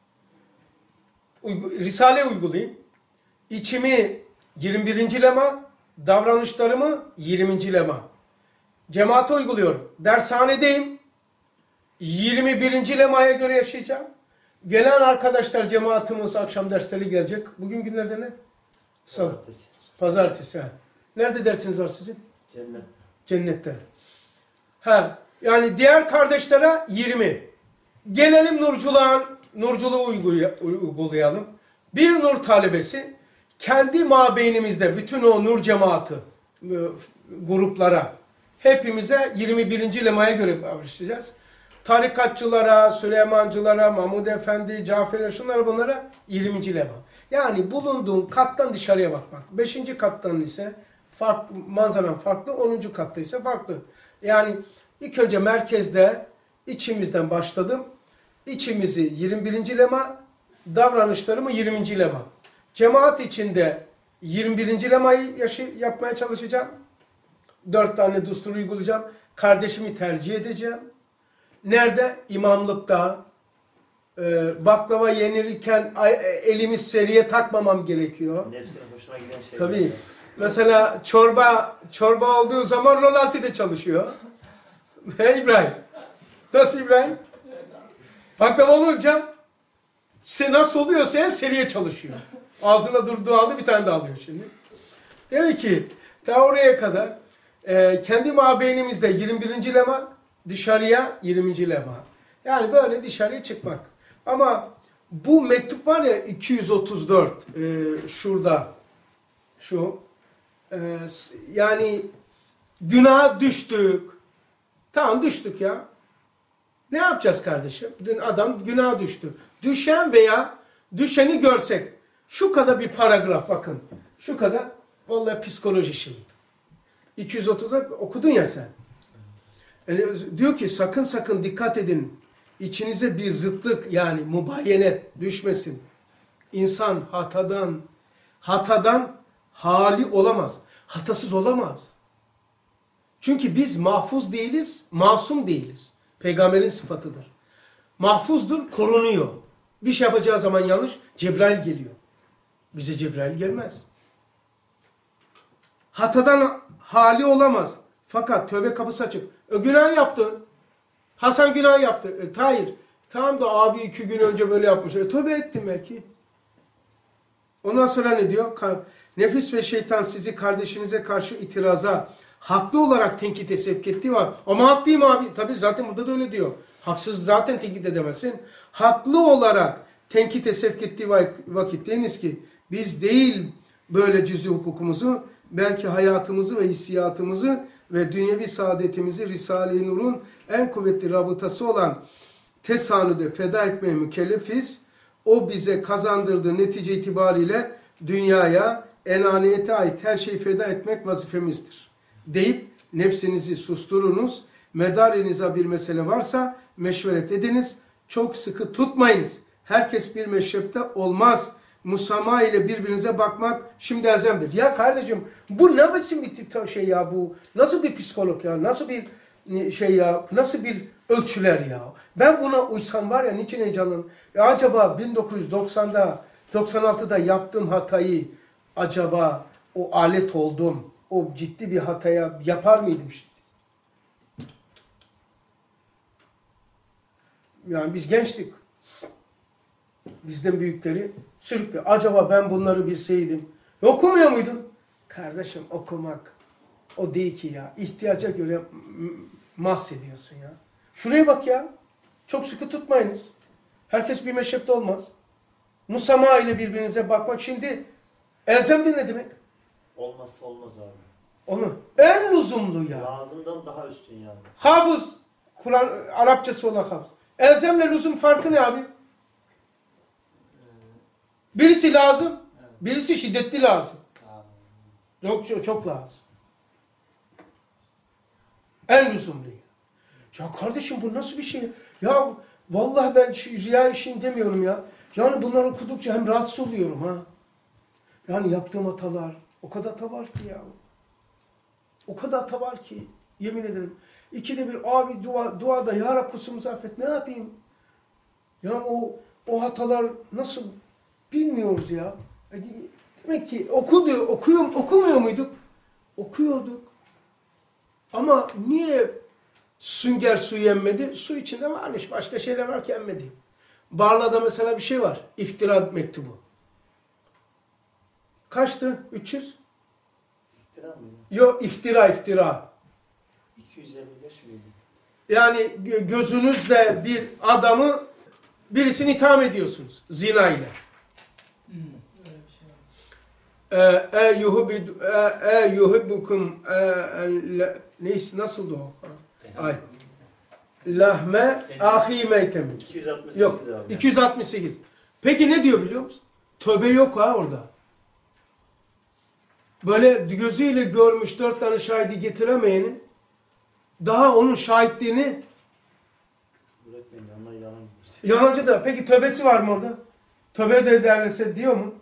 Uygu, Risale uygulayayım. İçimi yirmi birinci lema, davranışlarımı yirminci lema. Cemaate uyguluyorum. Dershanedeyim. yirmi birinci lemaya göre yaşayacağım. Gelen arkadaşlar cemaatimiz akşam dersleri gelecek. Bugün günlerde ne? Salı. Pazartesi. Pazartesi. Ha. Nerede dersiniz var sizin? Cennet. Cennette. Ha, yani diğer kardeşlere yirmi. Gelelim nurculuğa, nurculuğu uygulayalım. Bir nur talebesi kendi mabeynimizde bütün o nur cemaati gruplara hepimize yirmi birinci lemaya göre başlayacağız. Tarikatçılara, Süleymancılara, Mahmud Efendi, Cafer'e şunlara bunlara yirminci lema. Yani bulunduğun kattan dışarıya bakmak. beşinci kattan ise farklı, manzaran farklı, onuncu katta ise farklı. Yani ilk önce merkezde içimizden başladım. İçimizi yirmi birinci lema, davranışlarımı yirminci lema. Cemaat içinde yirmi birinci lemayı yaşı, yapmaya çalışacağım. Dört tane düstur uygulayacağım. Kardeşimi tercih edeceğim. Nerede? İmamlıkta. Ee, baklava yenirken elimi seriye takmamam gerekiyor. Nefsine hoşuna giden şey. Tabii. Mesela çorba çorba olduğu zaman rolantide çalışıyor. He İbrahim? Nasıl İbrahim? Baklava olunca nasıl oluyorsa her seriye çalışıyor. Ağzına durduğu halde bir tane daha alıyor şimdi. Demek ki ta oraya kadar e, kendi mabeynimizde yirmi birinci lema, dışarıya yirminci lema. Yani böyle dışarıya çıkmak. Ama bu mektup var ya iki yüz otuz dört e, şurada şu e, yani günaha düştük. Tamam düştük ya. Ne yapacağız kardeşim? Dün adam günaha düştü. Düşen veya düşeni görsek şu kadar bir paragraf bakın. Şu kadar vallahi psikoloji şeyi. iki yüz otuz dört okudun ya sen. Yani diyor ki sakın sakın dikkat edin. İçinize bir zıtlık yani mubayyenet düşmesin. İnsan hatadan hatadan hali olamaz. Hatasız olamaz. Çünkü biz mahfuz değiliz, masum değiliz. Peygamberin sıfatıdır. Mahfuzdur, korunuyor. Bir şey yapacağı zaman yanlış, Cebrail geliyor. Bize Cebrail gelmez. Hatadan hali olamaz. Fakat tövbe kapısı açık. E, günah yaptı. Hasan günah yaptı. E, hayır. Tamam da abi iki gün önce böyle yapmış. E, tövbe ettim belki. Ondan sonra ne diyor? Nefis ve şeytan sizi kardeşinize karşı itiraza, haklı olarak tenkite sevk ettiği var. Ama haklıyım abi. Tabii zaten burada da öyle diyor. Haksız zaten tenkit edemezsin. Haklı olarak tenkite sevk ettiği vakit deyiniz ki biz değil böyle cüz'i hukukumuzu belki hayatımızı ve hissiyatımızı ve dünyevi saadetimizi Risale-i Nur'un en kuvvetli rabıtası olan tesanüde feda etmeye mükellefiz. O bize kazandırdığı netice itibariyle dünyaya, enaniyete ait her şeyi feda etmek vazifemizdir. Deyip nefsinizi susturunuz. Medarinize bir mesele varsa meşveret ediniz. Çok sıkı tutmayınız. Herkes bir meşrepte olmaz. Musama ile birbirinize bakmak şimdi elzemdir. Ya kardeşim bu ne biçim bir şey ya bu? Nasıl bir psikolog ya? Nasıl bir şey ya? Nasıl bir ölçüler ya? Ben buna uysam var ya niçin heyecanlandım? Ya acaba bin dokuz yüz doksanda doksan altıda yaptığım hatayı acaba o alet oldum, o ciddi bir hataya yapar mıydım şimdi? Yani biz gençtik. Bizden büyükleri sürükle. Acaba ben bunları bilseydim. Okumuyor muydun? Kardeşim okumak o değil ki ya. İhtiyaca göre mahsediyorsun ya. Şuraya bak ya. Çok sıkı tutmayınız. Herkes bir meşrepte olmaz. Musama ile birbirinize bakmak. Şimdi elzemdir ne demek? Olmazsa olmaz abi. Onu en lüzumlu ya. Lazımdan daha üstün yani. Hafız. Kur'an Arapçası olan hafız. Elzemle lüzum farkı ne abi? Birisi lazım. Birisi şiddetli lazım. Çok çok, çok lazım. En lüzumlu. Ya kardeşim bu nasıl bir şey? Ya vallahi ben şu riya işini demiyorum ya. Yani bunları okudukça hem rahatsız oluyorum ha. Yani yaptığım hatalar o kadar hata var ki ya. O kadar hata var ki yemin ederim. İkide bir abi dua, duada ya Rab kusurumuzu affet ne yapayım? Yani o o hatalar nasıl bilmiyoruz ya. Demek ki okudu, okuyor, okumuyor muyduk? Okuyorduk. Ama niye sünger suyu emmedi? Su içinde varmış. Başka şeyler var ki emmedi. Barla'da mesela bir şey var. İftira mektubu. Kaçtı? üç yüz? İftira mı? Yok iftira iftira. iki yüz elli beş miydi? Yani gözünüzle bir adamı birisini itham ediyorsunuz. Zina ile. Hmm. Öyle bir şey var. E yuhibbu e yuhibbukum neyse nasıldı o? Ay. Lahme ahi meytem. iki yüz altmış sekiz Yok. abi. iki yüz altmış sekiz. Peki ne diyor biliyor musun? Tövbe yok ha orada. Böyle gözüyle görmüş dört tane şahidi getiremeyenin daha onun şahitliğini Üretmeyin, onlar yalan. yalancı da. Peki tövbesi var mı orada? Tövbe de ederlerse diyor mu?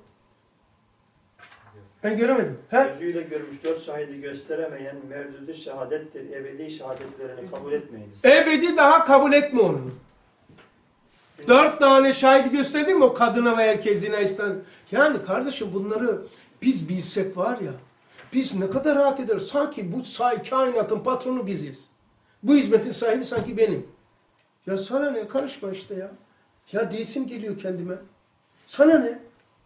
Ben göremedim. He? Gözüyle görmüş dört şahidi gösteremeyen merdüdü şehadettir. Ebedi şehadetlerini kabul etmeyiniz. Ebedi daha kabul etme onu. Dört tane şahidi gösterdin mi o kadına ve erkeğine isten? Yani kardeşim bunları biz bilsek var ya, biz ne kadar rahat ederiz. Sanki bu say kainatın patronu biziz. Bu hizmetin sahibi sanki benim. Ya sana ne? Karışma işte ya. Ya değilsim geliyor kendime. Sana ne?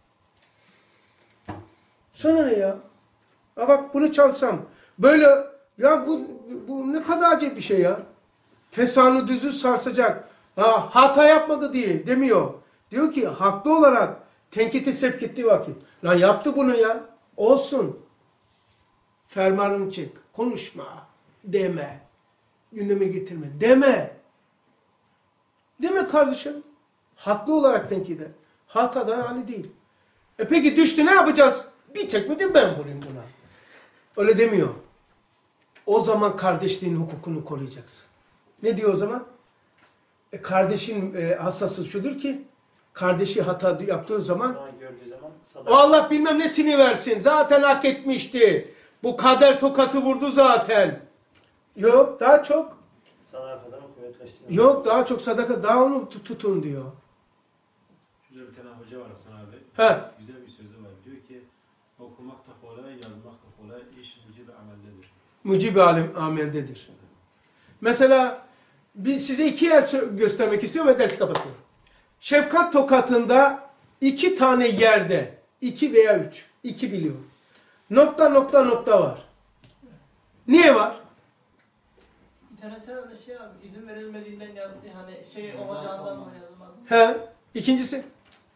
Sana ne ya? Ha bak bunu çalsam. Böyle ya bu, bu ne kadar acayip bir şey ya. Tesanü düzü sarsacak. Ha, hata yapmadı diye demiyor. Diyor ki haklı olarak tenkite sevk ettiği vakit. Lan yaptı bunu ya. Olsun. Fermanını çek. Konuşma. Deme. Gündeme getirme. Deme. Deme kardeşim. Haklı olarak tenkide. Hatadan hali değil. E peki düştü ne yapacağız? Bir tekmedim ben vurayım buna. Öyle demiyor. O zaman kardeşliğin hukukunu koruyacaksın. Ne diyor o zaman? E kardeşin e, hassası şudur ki kardeşi hata yaptığı zaman Günah gördüğü zaman o sadaka. Allah bilmem nesini versin. Zaten hak etmişti. Bu kader tokatı vurdu zaten. Yok daha çok. Sadakadan kuvvetleştirin. Yok daha çok sadaka. Daha onu tut- tutun diyor. Güzel bir tane hoca var Hasan abi. He. Güzel bir sözü var. Diyor ki okumak da kolay, yazmak da kolay, iş mucibi ameldedir. Mucibi alim ameldedir. Mesela bir size iki yer sö- göstermek istiyorum ve dersi kapatıyorum. Şefkat tokatında iki tane yerde, iki veya üç, iki biliyorum. Nokta nokta nokta var. Niye var? Bir tanesi herhalde şey abi, izin verilmediğinden yazdı. Hani şey o bacağından mı yazılmadı? He. İkincisi.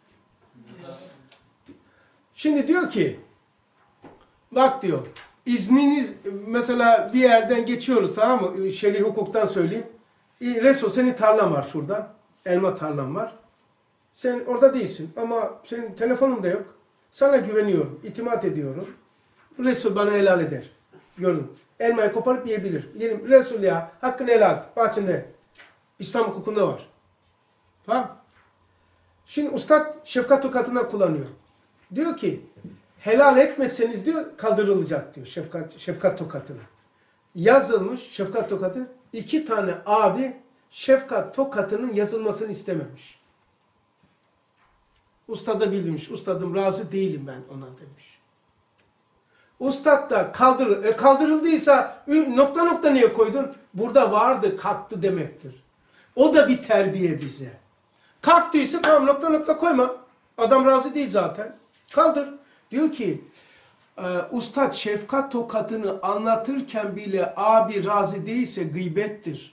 Şimdi diyor ki, bak diyor, izniniz mesela bir yerden geçiyoruz tamam mı? Şer'i hukuktan söyleyeyim. Resul senin tarlan var şurada. Elma tarlan var. Sen orada değilsin ama senin telefonun da yok. Sana güveniyorum, itimat ediyorum. Resul bana helal eder. Gördüm. Elmayı koparıp yiyebilir. Yiyelim. Resul ya hakkını helal et. Bahçende. İslam hukukunda var. Tamam. Şimdi ustad şefkat tokatından kullanıyor. Diyor ki helal etmezseniz diyor kaldırılacak diyor şefkat, şefkat tokatına. Yazılmış şefkat tokatı. İki tane abi şefkat tokatının yazılmasını istememiş. Ustada bildirmiş. Ustadım razı değilim ben ona demiş. Ustad da kaldırıl e, kaldırıldıysa nokta nokta niye koydun? Burada vardı, kalktı demektir. O da bir terbiye bize. Kalktıysa tamam nokta nokta koyma. Adam razı değil zaten. Kaldır. Diyor ki e, ustad şefkat tokadını anlatırken bile abi razı değilse gıybettir.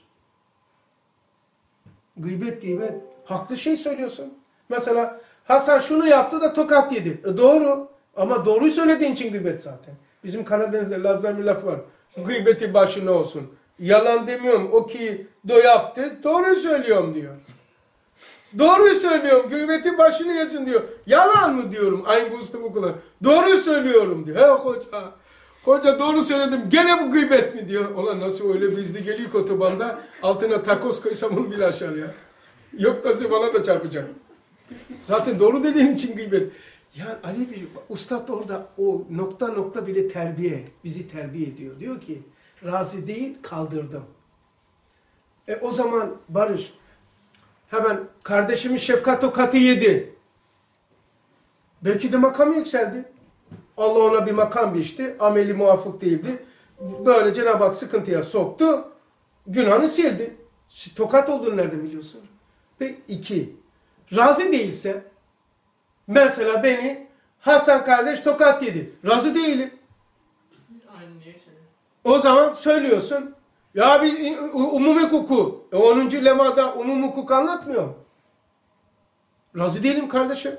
Gıybet gıybet. Haklı şey söylüyorsun. Mesela Hasan şunu yaptı da tokat yedi. E, doğru. Ama doğruyu söylediğin için gıybet zaten. Bizim Karadeniz'de Lazlar bir laf var. Gıybeti başına olsun. Yalan demiyorum. O ki do yaptı. Doğruyu söylüyorum diyor. Doğruyu söylüyorum. Gıybeti başına yesin diyor. Yalan mı diyorum. Aynı bu usta bu kadar. Doğruyu söylüyorum diyor. He hoca. Hoca doğru söyledim. Gene bu gıybet mi diyor. Ulan nasıl öyle bizde geliyor otobanda. Altına takoz koysam onu bile aşar ya. Yok da bana da çarpacak. Zaten doğru dediğin için gıybet. Yani Ali bir ustad orada o nokta nokta bile terbiye, bizi terbiye ediyor. Diyor ki razı değil kaldırdım. E o zaman Barış hemen kardeşimin şefkat tokatı yedi. Belki de makamı yükseldi. Allah ona bir makam biçti. Ameli muvafık değildi. Böyle Cenab-ı Hak sıkıntıya soktu. Günahını sildi. Tokat olduğunu nereden biliyorsun? Ve iki, razı değilse mesela beni Hasan kardeş tokat yedi. Razı değilim. Aynı niye söylüyor? O zaman söylüyorsun. Ya bir umumi hukuku. E, onuncu lemada umumi hukuk anlatmıyor mu? Razı değilim kardeşim.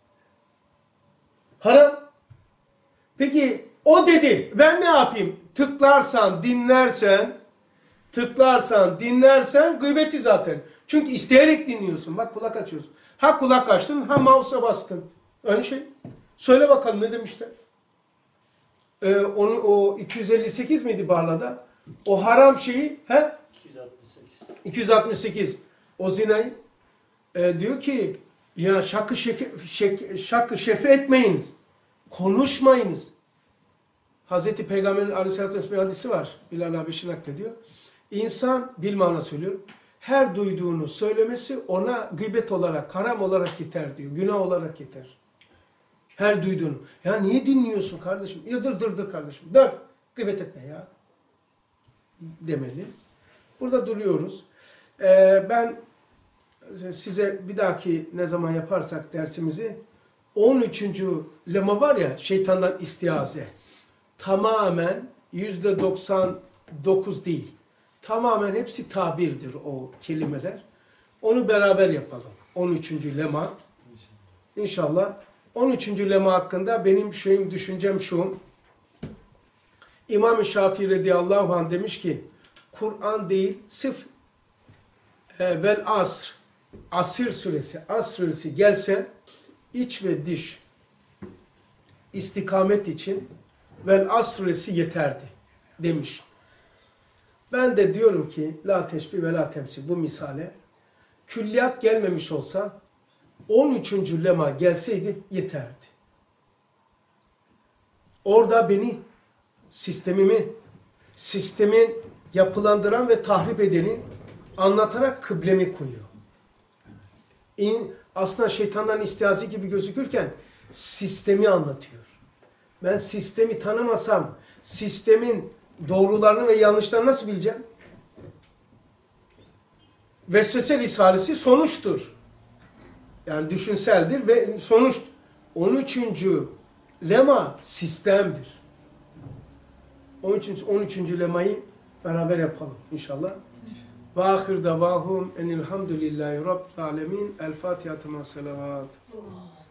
Haram. Peki o dedi. Ben ne yapayım? Tıklarsan, dinlersen, tıklarsan, dinlersen gıybeti zaten. Çünkü isteyerek dinliyorsun. Bak kulak açıyorsun. Ha kulak açtın, ha mouse'a bastın. Aynı şey. Söyle bakalım ne demişler? Ee, onun o iki yüz elli sekiz miydi Barla'da? O haram şeyi, he? iki yüz altmış sekiz. iki yüz altmış sekiz. O zinayı e, diyor ki ya şakı şeke, şek, şakı şefe etmeyiniz. Konuşmayınız. Hazreti Peygamber'in Aleyhisselatü Vesselam hadisi var. Bilal Habeşi naklediyor. İnsan bilmana söylüyorum. Her duyduğunu söylemesi ona gıybet olarak, haram olarak yeter diyor. Günah olarak yeter. Her duyduğunu. Ya niye dinliyorsun kardeşim? Ya dur dur dur kardeşim. Dur. Gıybet etme ya. Demeli. Burada duruyoruz. Ee, ben size bir dahaki ne zaman yaparsak dersimizi on üçüncü lema var ya şeytandan istiaze. Tamamen yüzde doksan dokuz değil. Tamamen hepsi tabirdir o kelimeler. Onu beraber yapalım. on üçüncü lema. İnşallah. on üçüncü lema hakkında benim şeyim, düşüncem şu. İmam-ı Şafii radıyallahu anh demiş ki Kur'an değil sırf e, vel asr Asir suresi, Asr suresi gelse iç ve dış istikamet için vel Asr suresi yeterdi demiş. Ben de diyorum ki la teşbih ve la temsil bu misale külliyat gelmemiş olsa on üçüncü lema gelseydi yeterdi. Orada beni, sistemimi, sistemin yapılandıran ve tahrip edeni anlatarak kıblemi koyuyor. İn, aslında şeytandan istiazi gibi gözükürken sistemi anlatıyor. Ben sistemi tanımasam sistemin doğrularını ve yanlışlarını nasıl bileceğim? Vesvese risalesi sonuçtur. Yani düşünseldir ve sonuç. on üçüncü lema sistemdir. on üçüncü on üçüncü lemayı beraber yapalım inşallah. Ve ahir davahum enilhamdülillahi rabbil alemin. El Fatiha. Salavat.